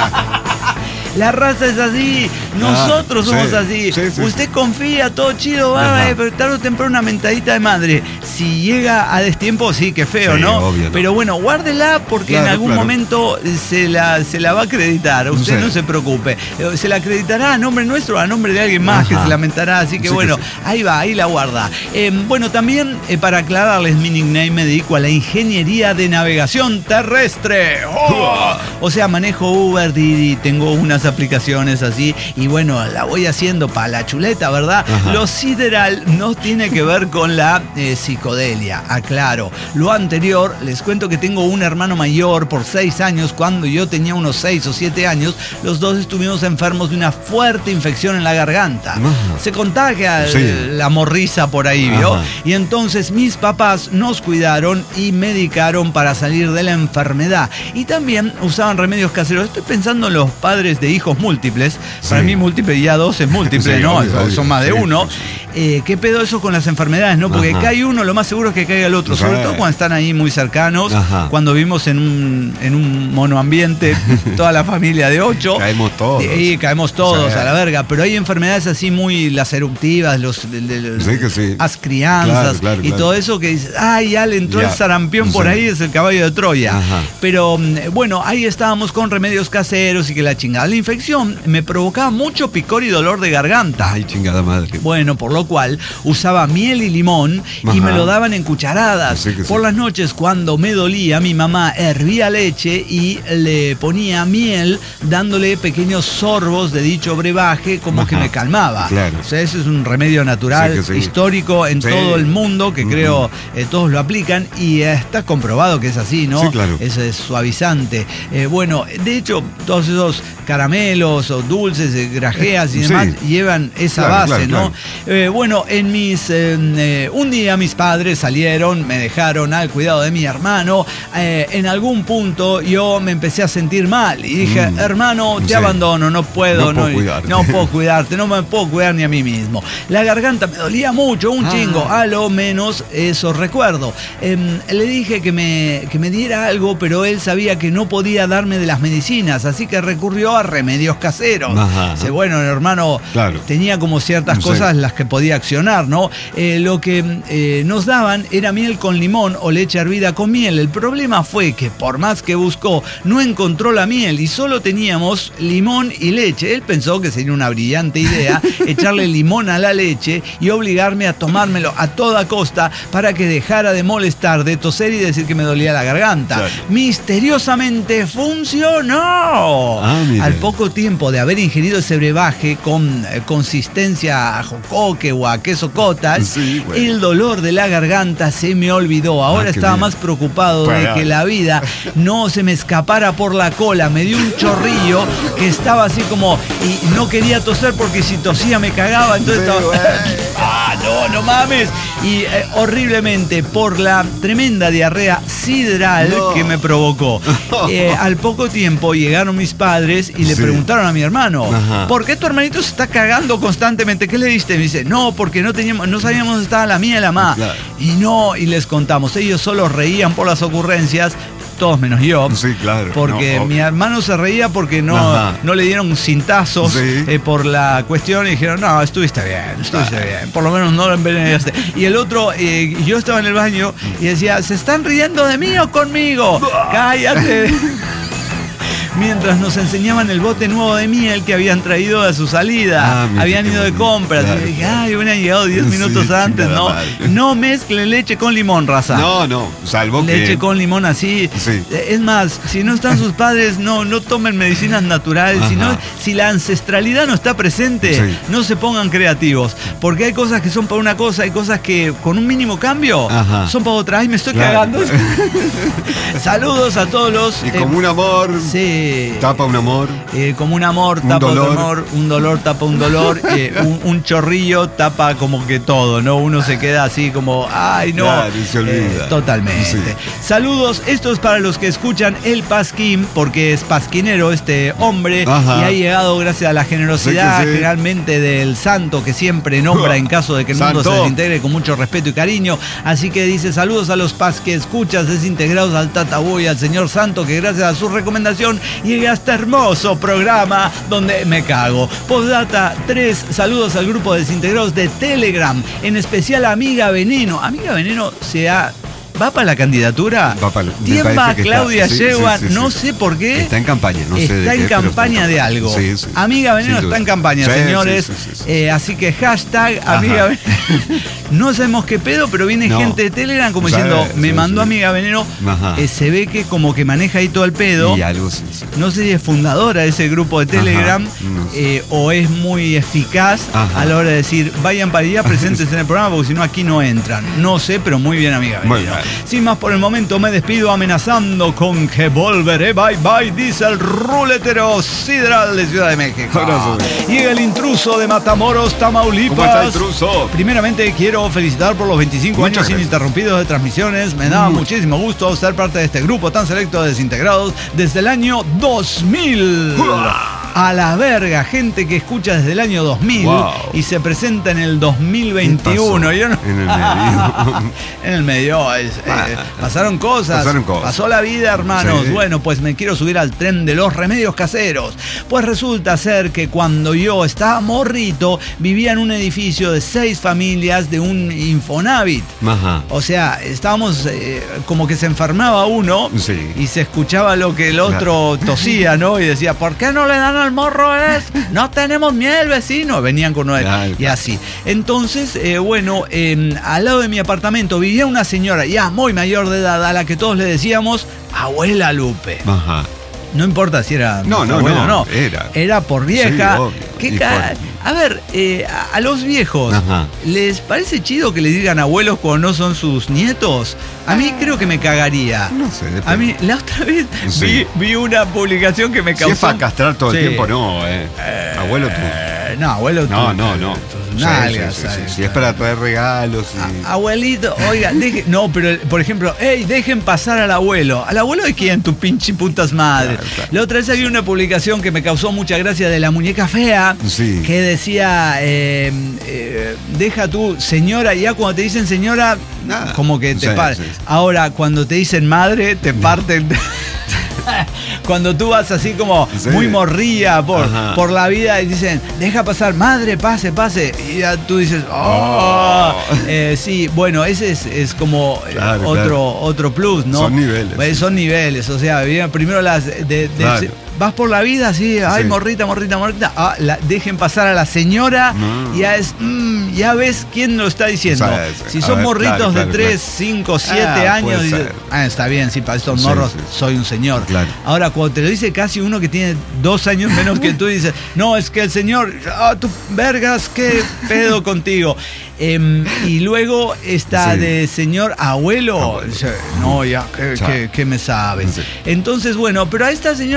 La raza es así, nosotros Ah, somos sí, así. sí, sí, Usted sí. confía, todo chido, va, Ajá. eh, pero tarde o temprano una mentadita de madre. Si llega a destiempo, sí, que feo, Sí, ¿no? obvio, ¿no? Pero bueno, guárdela porque Claro, en algún claro. momento se la, se la va a acreditar. Usted Sí. no se preocupe. Eh, Se la acreditará a nombre nuestro, a nombre de alguien más Ajá. que se lamentará. Así que Sí, bueno, que sí. ahí va, ahí la guarda. Eh, bueno, también eh, para aclararles mi nickname me dedico a la ingeniería de navegación terrestre. ¡Oh! O sea, manejo Uber, Didi, tengo unas aplicaciones así y bueno, la voy haciendo para la chuleta, ¿verdad? Ajá. Lo sideral no tiene que ver con la eh, psicodelia, aclaro. Lo anterior, les cuento que tengo un hermano mayor por seis años. Cuando yo tenía unos seis o siete años, los dos estuvimos enfermos de una fuerte infección en la garganta. Ajá. Se contagia Sí. eh, la morriza por ahí, ¿vio? Ajá. Y entonces mis papás nos cuidaron y medicaron para salir de la enfermedad. Y también usaban remedios caseros. Estoy pensando en los padres de hijos múltiples. Sí. Para mí múltiple ya dos es múltiple, Sí, ¿no? obvio, Son- obvio. Son más de Sí, uno. sí, sí. Eh, ¿Qué pedo eso con las enfermedades, no? Porque Ajá. cae uno, lo más seguro es que caiga el otro. Sí. Sobre todo cuando están ahí muy cercanos. Ajá. Cuando vivimos en un, en un monoambiente, toda la familia de ocho. Caemos todos. Y caemos todos Sí. a la verga. Pero hay enfermedades así muy las eruptivas, los, de- de- de- Sí que sí. las crianzas Claro, claro, y claro. todo eso que dices, ay, ya le entró Ya. el sarampión por Sí. ahí, es el caballo de Troya. Ajá. Pero mm, bueno, ahí estábamos con remedios caseros y que la chingada. La infección me provocaba mucho picor y dolor de garganta. Ay, chingada madre. Bueno, por lo cual usaba miel y limón y Ajá. me lo daban en cucharadas. Sí que sí. Por las noches, cuando me dolía, mi mamá hervía leche y le ponía miel, dándole pequeños sorbos de dicho brebaje, como Ajá. que me calmaba. Claro. O sea, eso es un remedio natural, Sí que sí. histórico en Sí. todo el mundo, que Ujú. creo eh, todos lo aplican y eh, está comprobado que es así, ¿no? Sí, claro. Es, es suavizante. Eh, bueno, de hecho, todos esos caramelos o dulces, eh, grajeas y Sí. demás llevan esa Claro, base, claro, ¿no? Eh, bueno, en mis eh, eh, un día mis padres salieron, me dejaron al cuidado de mi hermano. Eh, en algún punto yo me empecé a sentir mal y dije, Mm, hermano, te sí. abandono, no puedo, No puedo cuidarte. no puedo cuidarte, no me puedo cuidar ni a mí mismo. La garganta me dolía mucho, un Ah. chingo, a lo menos eso recuerdo. Em, le dije que me, que me diera algo, pero él sabía que no podía darme de las medicinas, así que recurrió a remedios caseros. Ajá. Dice, bueno, el hermano Claro. tenía como ciertas Sí. cosas las que podía accionar, ¿no? Eh, lo que eh, nos daban era miel con limón o leche hervida con miel. El problema fue que por más que buscó, no encontró la miel y solo teníamos limón y leche. Él pensó que sería una brillante idea echarle limón a la leche y obligarme a tomármelo a toda costa para que dejara de molestar, de toser y decir que me dolía la garganta. Claro. Misteriosamente funcionó. Ah, mire. Al poco tiempo de haber ingerido ese brebaje con eh, consistencia a jocoque o a queso cotas, Sí, bueno. el dolor de la garganta se me olvidó. Ahora Ah, qué estaba bien. más preocupado de Para. que la vida no se me escapara por la cola. Me dio un chorrillo que estaba así como... Y no quería toser porque si tosía me cagaba. Entonces Sí, estaba... bueno. no mames. Y eh, horriblemente, por la tremenda diarrea sideral No. que me provocó. Eh, al poco tiempo llegaron mis padres y le Sí. preguntaron a mi hermano, Ajá. ¿por qué tu hermanito se está cagando constantemente? ¿Qué le diste? Me dice, no, porque no teníamos, no sabíamos dónde estaba la mía y la más. Claro. Y no, y les contamos, ellos solo reían por las ocurrencias, todos menos yo. Sí, claro. Porque No, mi hermano se reía porque no, Ajá. no le dieron cintazos Sí. eh, por la cuestión y dijeron, no, estuviste bien, estuviste bien, por lo menos no lo envenenaste. Y el otro, eh, yo estaba en el baño y decía, ¿se están riendo de mí o conmigo? ¡Cállate! Mientras nos enseñaban el bote nuevo de miel que habían traído a su salida. Ah, mira, habían qué ido de bonito. compras. Claro, y dije, claro. ay, hubieran llegado diez Sí, minutos antes, chingada ¿no? madre. No mezcle leche con limón, raza. No, no, salvo Leche que... con limón así. Sí. Es más, si no están sus padres, no, no tomen medicinas naturales. Si, no- Ajá. si la ancestralidad no está presente, Sí. no se pongan creativos. Porque hay cosas que son para una cosa, hay cosas que con un mínimo cambio Ajá. son para otra. Ay, me estoy Claro. cagando. Saludos a todos los. Y eh, como un amor, sí. tapa un amor. Eh, como un amor Un tapa otro dolor. amor, un dolor tapa un dolor, eh, un, un chorrillo tapa como que todo, ¿no? Uno se queda así como, ay, no. Claro, y se olvida. Eh, totalmente. Sí. Saludos, esto es para los que escuchan el Pasquín, porque es pasquinero este hombre Ajá. y ha llegado gracias a la generosidad Sí que sí. generalmente del santo que siempre nombra en caso de que el mundo Santo. se desintegre con mucho respeto y cariño. Así que dice saludos a los Paz que escuchas desintegrados al Tataboy, al señor santo que gracias a su recomendación llega a este hermoso programa donde me cago. Postdata tres, saludos al grupo de desintegrados de Telegram, en especial a Amiga Veneno. Amiga Veneno se ha... ¿Va para la candidatura? Va para- me Tiemba parece que Claudia está. Sí, Sheinbaum, sí, sí, no sí. sé por qué. Está en campaña, no sé Está de qué, en pero campaña está en de campaña. algo. Sí, sí. Amiga Veneno Sin está duda. en campaña, Sí, señores. sí, sí, sí, sí. Eh, así que hashtag Amiga Ajá. Veneno. No sabemos qué pedo, pero viene No. gente de Telegram como Sí, diciendo, me sí, mandó sí. Amiga Veneno. Ajá. Eh, se ve que como que maneja ahí todo el pedo. Y algo sí, sí. No sé si es fundadora de ese grupo de Telegram Ajá, no sé. eh, o es muy eficaz Ajá. a la hora de decir, vayan para allá, presentes en el programa, porque si no aquí no entran. No sé, pero muy bien, Amiga Muy Veneno. bien. Sin más por el momento, me despido amenazando con que volveré. Bye bye, dice el ruletero sideral de Ciudad de México. Abrazo. Llega el intruso de Matamoros, Tamaulipas. ¿Cómo está el intruso? Primeramente quiero felicitar por los veinticinco Muchas años gracias. ininterrumpidos de transmisiones. Me da Mucho. muchísimo gusto ser parte de este grupo tan selecto de desintegrados desde el año dos mil. A la verga, gente que escucha desde el año dos mil Wow. y se presenta en el dos mil veintiuno. ¿Qué Yo no- pasó en el medio? en el medio. es- eh, Ah. pasaron cosas. Pasaron cosas. Pasó la vida, hermanos. Sí. Bueno, pues me quiero subir al tren de los remedios caseros. Pues resulta ser que cuando yo estaba morrito, vivía en un edificio de seis familias de un Infonavit. Ajá. O sea, estábamos eh, como que se enfermaba uno Sí. y se escuchaba lo que el otro tosía, ¿no? Y decía, ¿por qué no le dan al morro es? No tenemos miel, vecino. Venían con uno Claro, y claro. así. Entonces, eh, bueno, eh, al lado de mi apartamento vivía una señora ya muy mayor de edad a la que todos le decíamos Abuela Lupe. Ajá. No importa si era No, nuestra no, abuela o no, no. era. Era por vieja. Sí, obvio. ¿Qué Y ca- por- A ver, eh, a, a los viejos, Ajá. ¿les parece chido que les digan abuelos cuando no son sus nietos? A mí creo que me cagaría. No sé, depende. A mí, la otra vez Sí. vi, vi una publicación que me Si causó... es para castrar todo el Sí. tiempo, no, eh. Abuelo tú. Eh, no, abuelo tú. No, no, no. tus Sí, nalgas, sí, sí, ¿sabes? sí. Si es para traer regalos y... A- Abuelito, oiga, deje, no, pero por ejemplo, hey, dejen pasar al abuelo. ¿Al abuelo de quién? Tu pinche putas madre. Claro, claro. La otra vez había una publicación que me causó mucha gracia de la muñeca fea, Sí. que decía, eh, eh, deja tú, señora, ya cuando te dicen señora, Nada. como que te Sí, par- sí, sí. Ahora, cuando te dicen madre, te parten. Cuando tú vas así como Sí. muy morría por, Ajá. por la vida y dicen, deja pasar, madre, pase, pase. Y ya tú dices, oh. Oh. Eh, sí, bueno, ese es, es como eh, Claro, otro, claro. otro plus, ¿no? Son niveles. Eh, son niveles, o sea, bien, primero las... De, de- Claro. vas por la vida así, ay, Sí. morrita, morrita, morrita. Ah, la- dejen pasar a la señora. No. Ya es, mm, ya ves quién lo está diciendo. Sí, sí. Si A son ver, morritos claro, de claro, tres, claro. cinco, siete Ah, años, puede dices, ser. ah, está bien, sí, para estos Sí, morros sí. soy un señor. Claro. Ahora, cuando te lo dice casi uno que tiene dos años menos que tú, dices, no, es que el señor, ah, tú, vergas, qué pedo contigo. Em, y luego está Sí. de señor abuelo. Abuelo. Dice, no, ya, ¿qué, Chao. qué- qué me sabes? Sí. Entonces, bueno, pero a esta señora le decíamos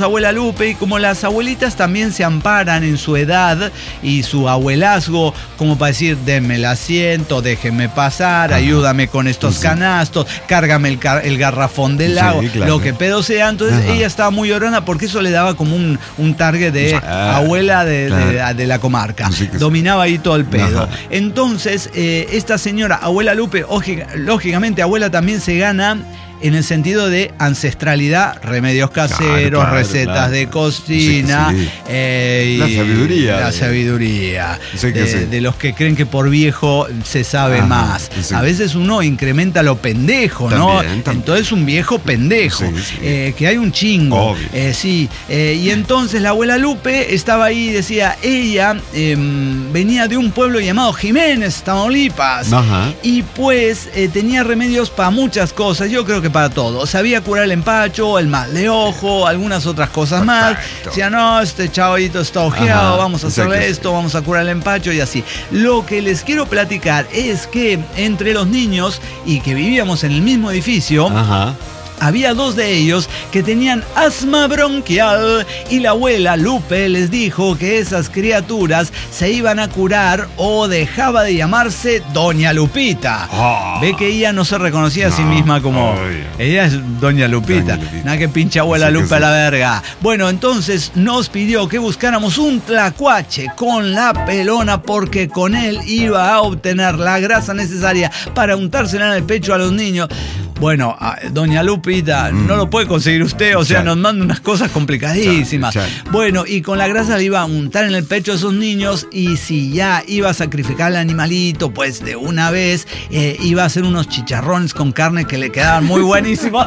tenemos a abuela Lupe, y como las abuelitas también se amparan en su edad y su abuelazgo, como para decir, denme el asiento, déjenme pasar, ajá, ayúdame con estos sí. canastos, cárgame el, car el garrafón del agua, sí, claro, lo que pedo sea. Entonces ajá. ella estaba muy llorona porque eso le daba como un, un target de ah, abuela de, claro. de, de, de la comarca. Sí, dominaba ahí todo el pedo. Ajá. Entonces, eh, esta señora, abuela Lupe, lógicamente abuela también se gana en el sentido de ancestralidad, remedios caseros, claro, claro, recetas claro. de cocina. Sí, sí. Eh, la sabiduría. La sabiduría. Sí, de, sí. de los que creen que por viejo se sabe ajá, más. Sí. A veces uno incrementa lo pendejo, también, ¿no? También. Entonces un viejo pendejo. Sí, sí. Eh, que hay un chingo. Eh, sí. Eh, y entonces la abuela Lupe estaba ahí y decía, ella eh, venía de un pueblo llamado Jiménez, Tamaulipas. Ajá. Y pues eh, tenía remedios para muchas cosas. Yo creo que para todo. Sabía curar el empacho, el mal de ojo, algunas otras cosas más. Decía, no, este chavito está ojeado, ajá, vamos a hacerle exacto. esto, vamos a curar el empacho y así. Lo que les quiero platicar es que entre los niños y que vivíamos en el mismo edificio, ajá, había dos de ellos que tenían asma bronquial y la abuela Lupe les dijo que esas criaturas se iban a curar o dejaba de llamarse Doña Lupita. Oh. Ve que ella no se reconocía no. a sí misma como... Oh, ella es Doña Lupita. Doña Lupita. Nada que pinche abuela sí, Lupe sí. a la verga. Bueno, entonces nos pidió que buscáramos un tlacuache con la pelona porque con él iba a obtener la grasa necesaria para untársela en el pecho a los niños. Bueno, Doña Lupita, mm. no lo puede conseguir usted, o sea, Chal. nos manda unas cosas complicadísimas. Chal, chal. Bueno, y con la grasa le iba a untar en el pecho a esos niños y si ya iba a sacrificar al animalito, pues de una vez eh, iba a hacer unos chicharrones con carne que le quedaban muy buenísimos.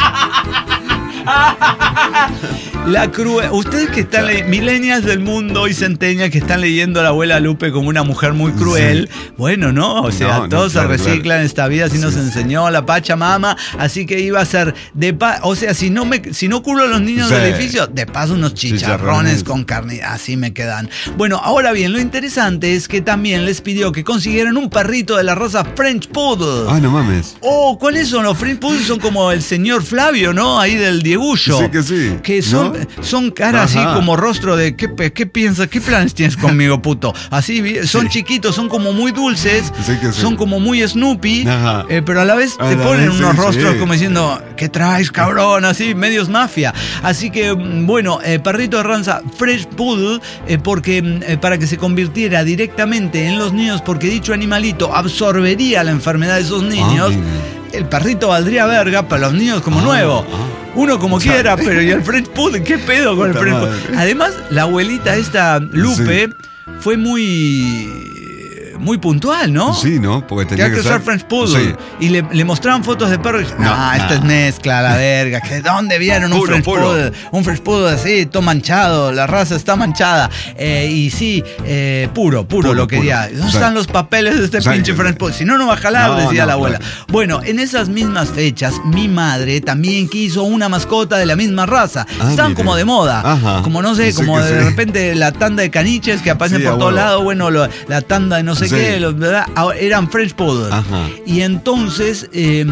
La cruel. Ustedes que están leyendo, millennials del mundo y centenias que están leyendo a la abuela Lupe como una mujer muy cruel, sí. bueno, no, o sea, no, todos no, claro, se reciclan claro. en esta vida, así sí, nos sí. enseñó la Pachamama, así que iba a ser de pa o sea, si no me si no curo a los niños sí. del edificio, de paso unos chicharrones, chicharrones con carne, así me quedan. Bueno, ahora bien, lo interesante es que también les pidió que consiguieran un perrito de la raza French Poodle. Ah, no mames. Oh, ¿cuáles son los French Poodle? Son como el señor Flavio, ¿no? Ahí del Diegullo. Sí que sí. Que son, ¿no? son caras ajá. así como rostro de ¿qué, qué piensas? ¿Qué planes tienes conmigo, puto? Así, son sí. chiquitos, son como muy dulces, sí que sí. son como muy Snoopy, eh, pero a la vez a te la ponen vez, unos sí, rostros sí. como diciendo, ¿qué traes, cabrón? Así, medios mafia. Así que, bueno, eh, perrito de raza Fresh Poodle, eh, porque eh, para que se convirtiera directamente en los niños, porque dicho animalito absorbería la enfermedad de esos niños. Ah, el perrito valdría verga para los niños como ah, nuevo. Ah. Uno como quiera, pero ¿y el French Poodle? ¿Qué pedo con el French Poodle? Además, la abuelita esta, Lupe, sí. fue muy... muy puntual, ¿no? Sí, ¿no? Porque tenía que, que ser French Poodle. Sí. Y le, le mostraban fotos de perros y no, ah, esto es mezcla, la verga. ¿De dónde vieron un puro, French puro. Poodle? Un French Poodle así, todo manchado, la raza está manchada. Eh, y sí, eh, puro, puro, puro lo quería. Puro. ¿Dónde o sea, están los papeles de este o sea, pinche French Poodle? Si no, no va a jalar, no, decía no, la abuela. Claro. Bueno, en esas mismas fechas, mi madre también quiso una mascota de la misma raza. Ah, Estaban mire. como de moda. Ajá. Como no sé, sí como de sí. repente la tanda de caniches que aparecen sí, por todos lados. Bueno, lo, la tanda de no sé sí. qué, los, ¿verdad? Eran French Poodle. Ajá. Y entonces, eh,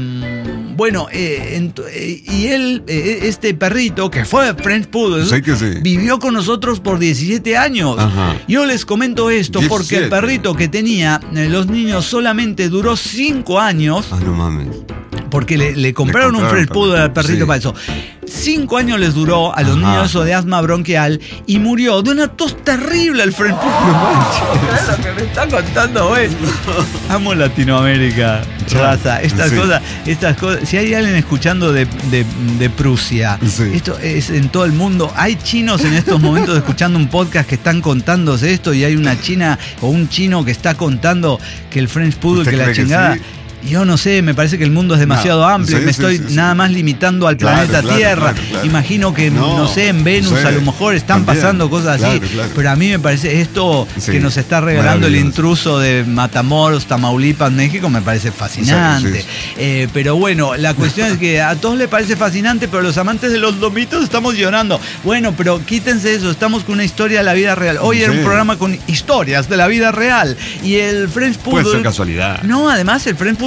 bueno, eh, ent eh, y él, eh, este perrito, que fue French Poodle, sí que sí. vivió con nosotros por diecisiete años. Ajá. Yo les comento esto diecisiete. Porque el perrito que tenía eh, los niños solamente duró cinco años. Ah, no mames. Porque le, le, compraron le compraron un French Poodle al perrito sí. para eso. Cinco años les duró a los Ajá. niños eso de asma bronquial y murió de una tos terrible el French Poodle. No es lo que me está contando, güey. Amo Latinoamérica, raza. Estas sí. cosas, estas cosas. Si hay alguien escuchando de, de, de Prusia, sí. esto es en todo el mundo. Hay chinos en estos momentos escuchando un podcast que están contándose esto y hay una china o un chino que está contando que el French Poodle, que la chingada. Que sí? Yo no sé, me parece que el mundo es demasiado no, amplio sí, y me sí, estoy sí, sí. nada más limitando al claro, planeta claro, Tierra. Claro, claro. Imagino que, no, no sé, en Venus sí, a lo mejor están también, pasando cosas claro, así. Claro. Pero a mí me parece esto sí, que nos está regalando el intruso de Matamoros, Tamaulipas, México, me parece fascinante. Sí, sí. Eh, pero bueno, la cuestión es que a todos les parece fascinante, pero los amantes de los lomitos estamos llorando. Bueno, pero quítense eso, estamos con una historia de la vida real. Hoy sí. era un programa con historias de la vida real. Y el French Poodle... Puede ser casualidad. No, además el French Poodle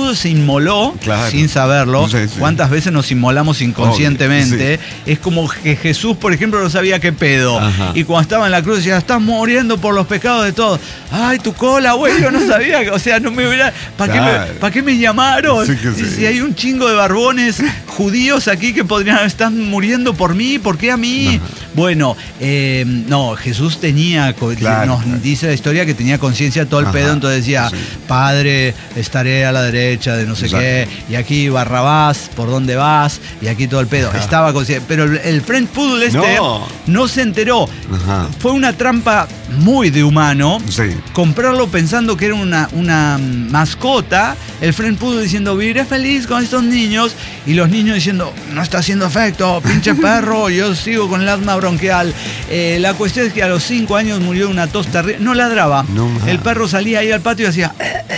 Poodle se inmoló, Claro. sin saberlo. Sí, sí. ¿Cuántas veces nos inmolamos inconscientemente? Obvio, Es como que Jesús, por ejemplo, no sabía qué pedo. Ajá. Y cuando estaba en la cruz decía, estás muriendo por los pecados de todos. Ay, tu cola, güey, yo no sabía. O sea, no me hubiera... ¿Para Claro. qué, me, ¿para qué me llamaron? Sí que sí. Si hay un chingo de barbones judíos aquí que podrían estar muriendo por mí, ¿por qué a mí? Ajá. Bueno, eh, no, Jesús tenía, co- Claro, nos claro. dice la historia que tenía conciencia de todo el Ajá, pedo, entonces decía, sí. Padre, estaré a la derecha de no sé Exacto. qué, y aquí Barrabás, ¿por dónde vas? Y aquí todo el pedo. Ajá. Estaba consciente, pero el, el French Poodle este No. no se enteró. Ajá. Fue una trampa muy de humano. Sí. Comprarlo pensando que era una, una mascota, el French Poodle diciendo, viviré feliz con estos niños, y los niños diciendo, no está haciendo efecto, pinche perro, yo sigo con el asma bronquial. Eh, la cuestión es que a los cinco años murió de una tos terrible, no ladraba. No más. El perro salía ahí al patio y hacía...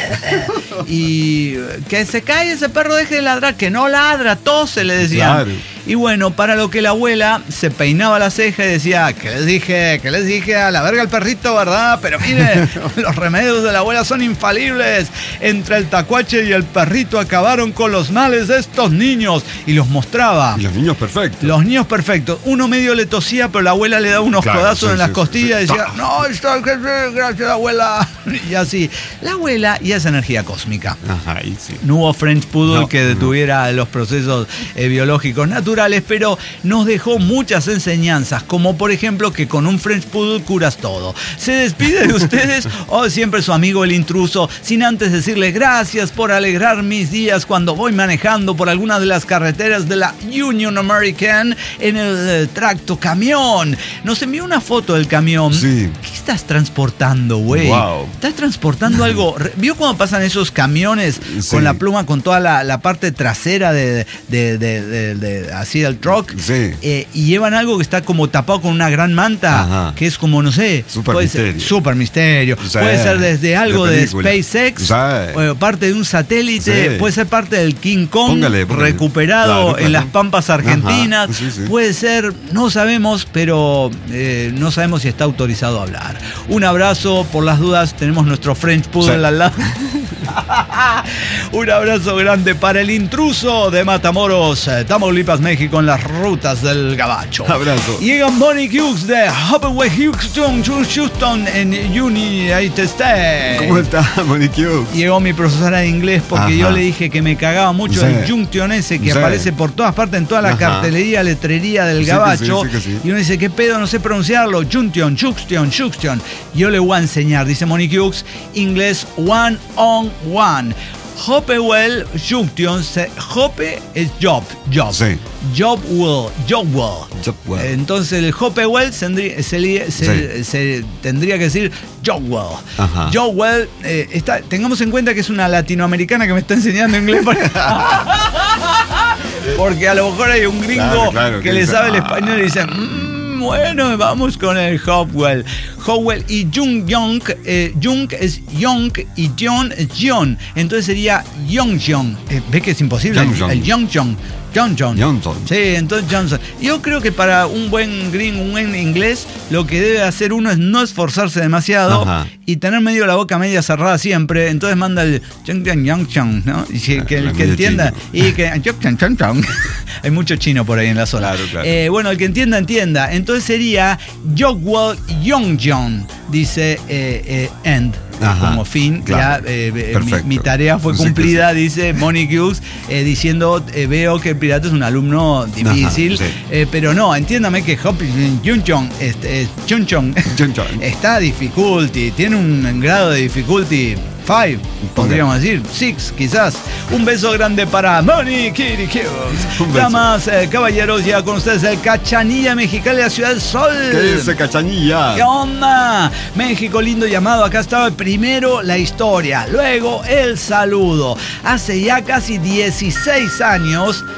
y que se cae ese perro, deje de ladrar, que no ladra, tose, le decían. Claro. Y bueno, para lo que la abuela se peinaba la ceja y decía, que les dije, que les dije, a la verga el perrito, ¿verdad? Pero mire, los remedios de la abuela son infalibles. Entre el tacuache y el perrito acabaron con los males de estos niños. Y los mostraba. Y los niños perfectos. Los niños perfectos. Uno medio le tosía, pero la abuela le daba unos Claro, codazos sí, en las sí, costillas y sí. decía, no, está, gracias abuela. Y así. La abuela y esa energía cósmica. Ajá, ahí sí. No hubo French Poodle No, que no. detuviera los procesos eh, biológicos naturales, pero nos dejó muchas enseñanzas, como por ejemplo que con un French Poodle curas todo. Se despide de ustedes, o siempre su amigo el intruso, sin antes decirle gracias por alegrar mis días cuando voy manejando por alguna de las carreteras de la Union American en el eh, tracto camión. Nos envió una foto del camión. Sí. ¿Qué estás transportando, güey? Wow. Estás transportando algo. ¿Vio cuando pasan esos camiones Sí. con la pluma, con toda la, la parte trasera de, de, de, de- de- así del truck? Sí. Eh, y llevan algo que está como tapado con una gran manta, Ajá. que es como, no sé, Super puede ser misterio. super misterio. Sí. Puede ser desde algo De de, película. SpaceX, Sí. o parte de un satélite, Sí. puede ser parte del King Kong Póngale, póngale. recuperado Claro, claro. en las pampas argentinas. Ajá. Sí, sí. Puede ser, no sabemos, pero eh, no sabemos si está autorizado a hablar. Un abrazo, por las dudas, tenemos nuestro French Poodle Sí. al lado. Un abrazo grande para el intruso de Matamoros, eh, Tamaulipas, México, en las rutas del Gabacho. Abrazo. Llegan Bonnie Hughes de Hopeway Houston, Houston, en United States. ¿Cómo está, Monique? Llegó mi profesora de inglés porque Ajá. yo le dije que me cagaba mucho Sí. el junction ese que Sí. aparece por todas partes en toda la Ajá. cartelería, letrería del Sí que Gabacho. sí, sí que sí. Y uno dice, ¿qué pedo? No sé pronunciarlo. Junction, junction, junction. Yo le voy a enseñar, dice Monique Hughes, inglés one on one. Hopewell Junction, se- Hope es job, job. Sí. Job well, job well. Job well. Entonces el Hopewell se, se- se- se tendría que decir Jogwell. Ajá. Jogwell, eh, está, tengamos en cuenta que es una latinoamericana que me está enseñando inglés. Para... Porque a lo mejor hay un gringo Claro, claro, que que le dice, sabe el "Ah". español y dice, "Mm, bueno, vamos con el Hopewell. Hopewell y Jung Young, eh, Jung es Young y John es John. Entonces sería Young Young. Eh, ¿Ves que es imposible? Young El- Young. El Young Young. John John. Johnson. Sí, entonces Johnson. Yo creo que para un buen gringo, un buen inglés, lo que debe hacer uno es no esforzarse demasiado Ajá. y tener medio la boca media cerrada siempre. Entonces manda el Young Young Young Young, ¿no? Y que, que el que medio entienda. chino. Y que Young Young Young Young. Hay mucho chino por ahí en la zona. Claro, claro. Eh, bueno, el que entienda, entienda. Entonces sería Jogwell Young John, dice eh, eh, End. Ajá, Como fin, claro. ya eh, eh, mi, Perfecto. mi tarea fue Sí que cumplida, sí. dice Monique Hughes, eh, diciendo, eh, veo que el pirata es un alumno difícil, Ajá, sí. eh, pero no, entiéndame que Hop Junchon, este, Chunchon, Chunchon. está difficulty, tiene un grado de difficulty five, podríamos decir, six quizás. Un beso grande para Monique Hughes. Un beso. Damas, eh, caballeros, ya con ustedes el Cachanilla Mexicali de la Ciudad del Sol. ¿Qué dice Cachanilla? ¿Qué onda? México lindo llamado. Acá estaba primero la historia, luego el saludo. Hace ya casi dieciséis años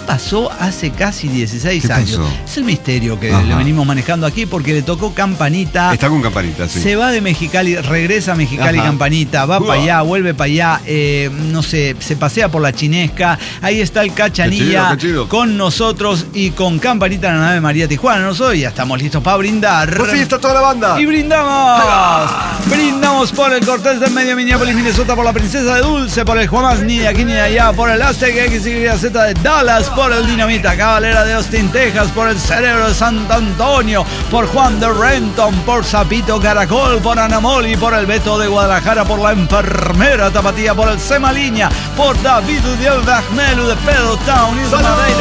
pasó hace casi dieciséis ¿Qué años? pasó? Es el misterio que Ajá. le venimos manejando aquí porque le tocó Campanita. Está con Campanita, sí. Se va de Mexicali, regresa a Mexicali Ajá. Campanita, va Uah. para allá, vuelve para allá, eh, no sé, se pasea por la Chinesca. Ahí está el Cachanilla Qué chido, qué chido. con nosotros y con Campanita en la nave María Tijuana. Nosotros ya estamos listos para brindar. Pues sí, está toda la banda. Y brindamos. Brindamos por el Cortés del Medio Minneapolis, Minnesota, por la Princesa de Dulce, por el Juamás, ni de aquí ni de allá, por el Aztec X Y Z de Dallas, por el Dinamita Cabalera de Austin, Texas, por el Cerebro de Santo Antonio, por Juan de Renton, por Zapito Caracol, por Anamoli, por el Beto de Guadalajara, por la Enfermera Tapatía, por el Semaliña, por David Udiel de Agnelu de Pedro Town y de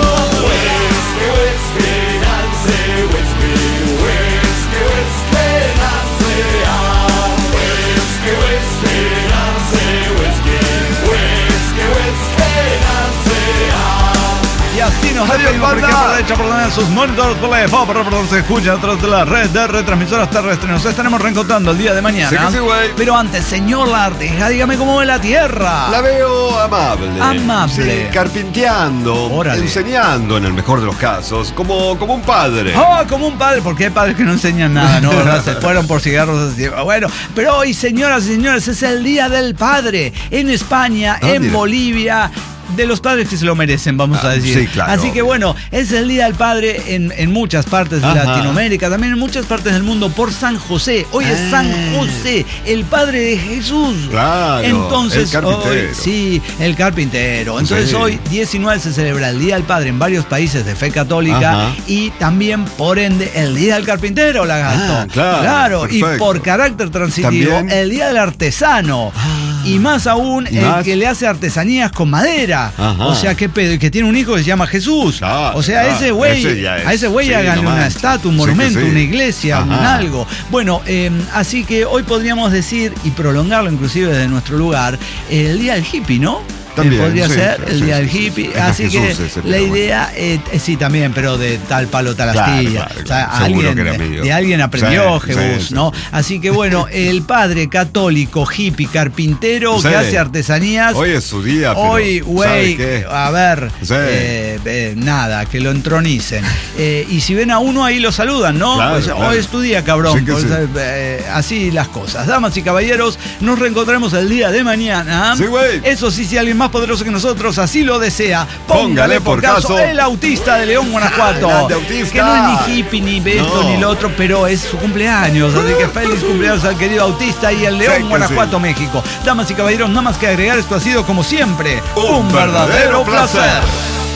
Y así nos despedimos por aquí por la derecha, por donde sus monitores, por la de F O, por donde se escucha a través de la red de retransmisoras terrestres. Nos estaremos reencontrando el día de mañana. Sí que sí, güey. Pero antes, señor Larteja, dígame cómo ve la tierra. La veo amable. Amable. Sí, carpinteando, Órale. enseñando en el mejor de los casos, como, como un padre. Oh, como un padre, porque hay padres que no enseñan nada, ¿no? ¿Verdad? Se fueron por cigarros así. Bueno, pero hoy, señoras y señores, es el Día del Padre. En España, Ah, en mira. Bolivia. De los padres que se lo merecen, vamos Ah, a decir. sí, claro. Así que bueno, es el Día del Padre en, en muchas partes de Ajá. Latinoamérica, también en muchas partes del mundo por San José. Hoy es Ah. San José, el padre de Jesús. Claro, Entonces, el carpintero. hoy, sí, el carpintero. Entonces Sí. hoy, diecinueve, se celebra el Día del Padre en varios países de fe católica. Ajá. Y también, por ende, el Día del Carpintero, Lagarto. Ah, claro, y perfecto. por carácter transitivo, También. el Día del Artesano. Y más aún, ¿Y el más? que le hace artesanías con madera. Ajá. O sea, qué pedo, y que tiene un hijo que se llama Jesús. Claro, o sea, claro, ese güey, ese ya es. a ese güey Sí, háganle no una manches. estatua, un Sí que monumento, sí. una iglesia, un Ajá. algo. Bueno, eh, así que hoy podríamos decir, y prolongarlo inclusive desde nuestro lugar, el Día del Hippie, ¿no? También, Eh, podría sí, ser sí, el sí, Día sí, del sí. Hippie. Es más Así que Jesús ese, la pero bueno. idea, eh, eh, sí, también, pero de tal palo, tal Claro, astilla. claro, O sea, claro. Seguro alguien, que era de, mío. de alguien aprendió Sí, Jesús, sí, sí, ¿no? sí. Así que bueno, el padre católico, hippie, carpintero, Sí. que hace artesanías. Hoy es su día, pero Hoy, güey, ¿sabe qué? a ver, Sí. eh, eh, nada, que lo entronicen. Eh, y si ven a uno ahí lo saludan, ¿no? Claro, Pues, claro. hoy es tu día, cabrón. Sí que Pues, sí. eh, así las cosas. Damas y caballeros, nos reencontraremos el día de mañana. Sí, güey. Eso sí, si alguien más poderoso que nosotros así lo desea, póngale por caso el autista de León, Guanajuato. Grande autista. Que no es ni hippie, ni esto, No. ni lo otro, pero es su cumpleaños. Así que feliz cumpleaños al querido autista y el León, Sí que Guanajuato, sí. México. Damas y caballeros, nada más que agregar, esto ha sido como siempre Un verdadero placer.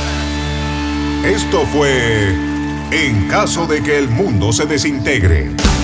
Esto fue En caso de que el mundo se desintegre.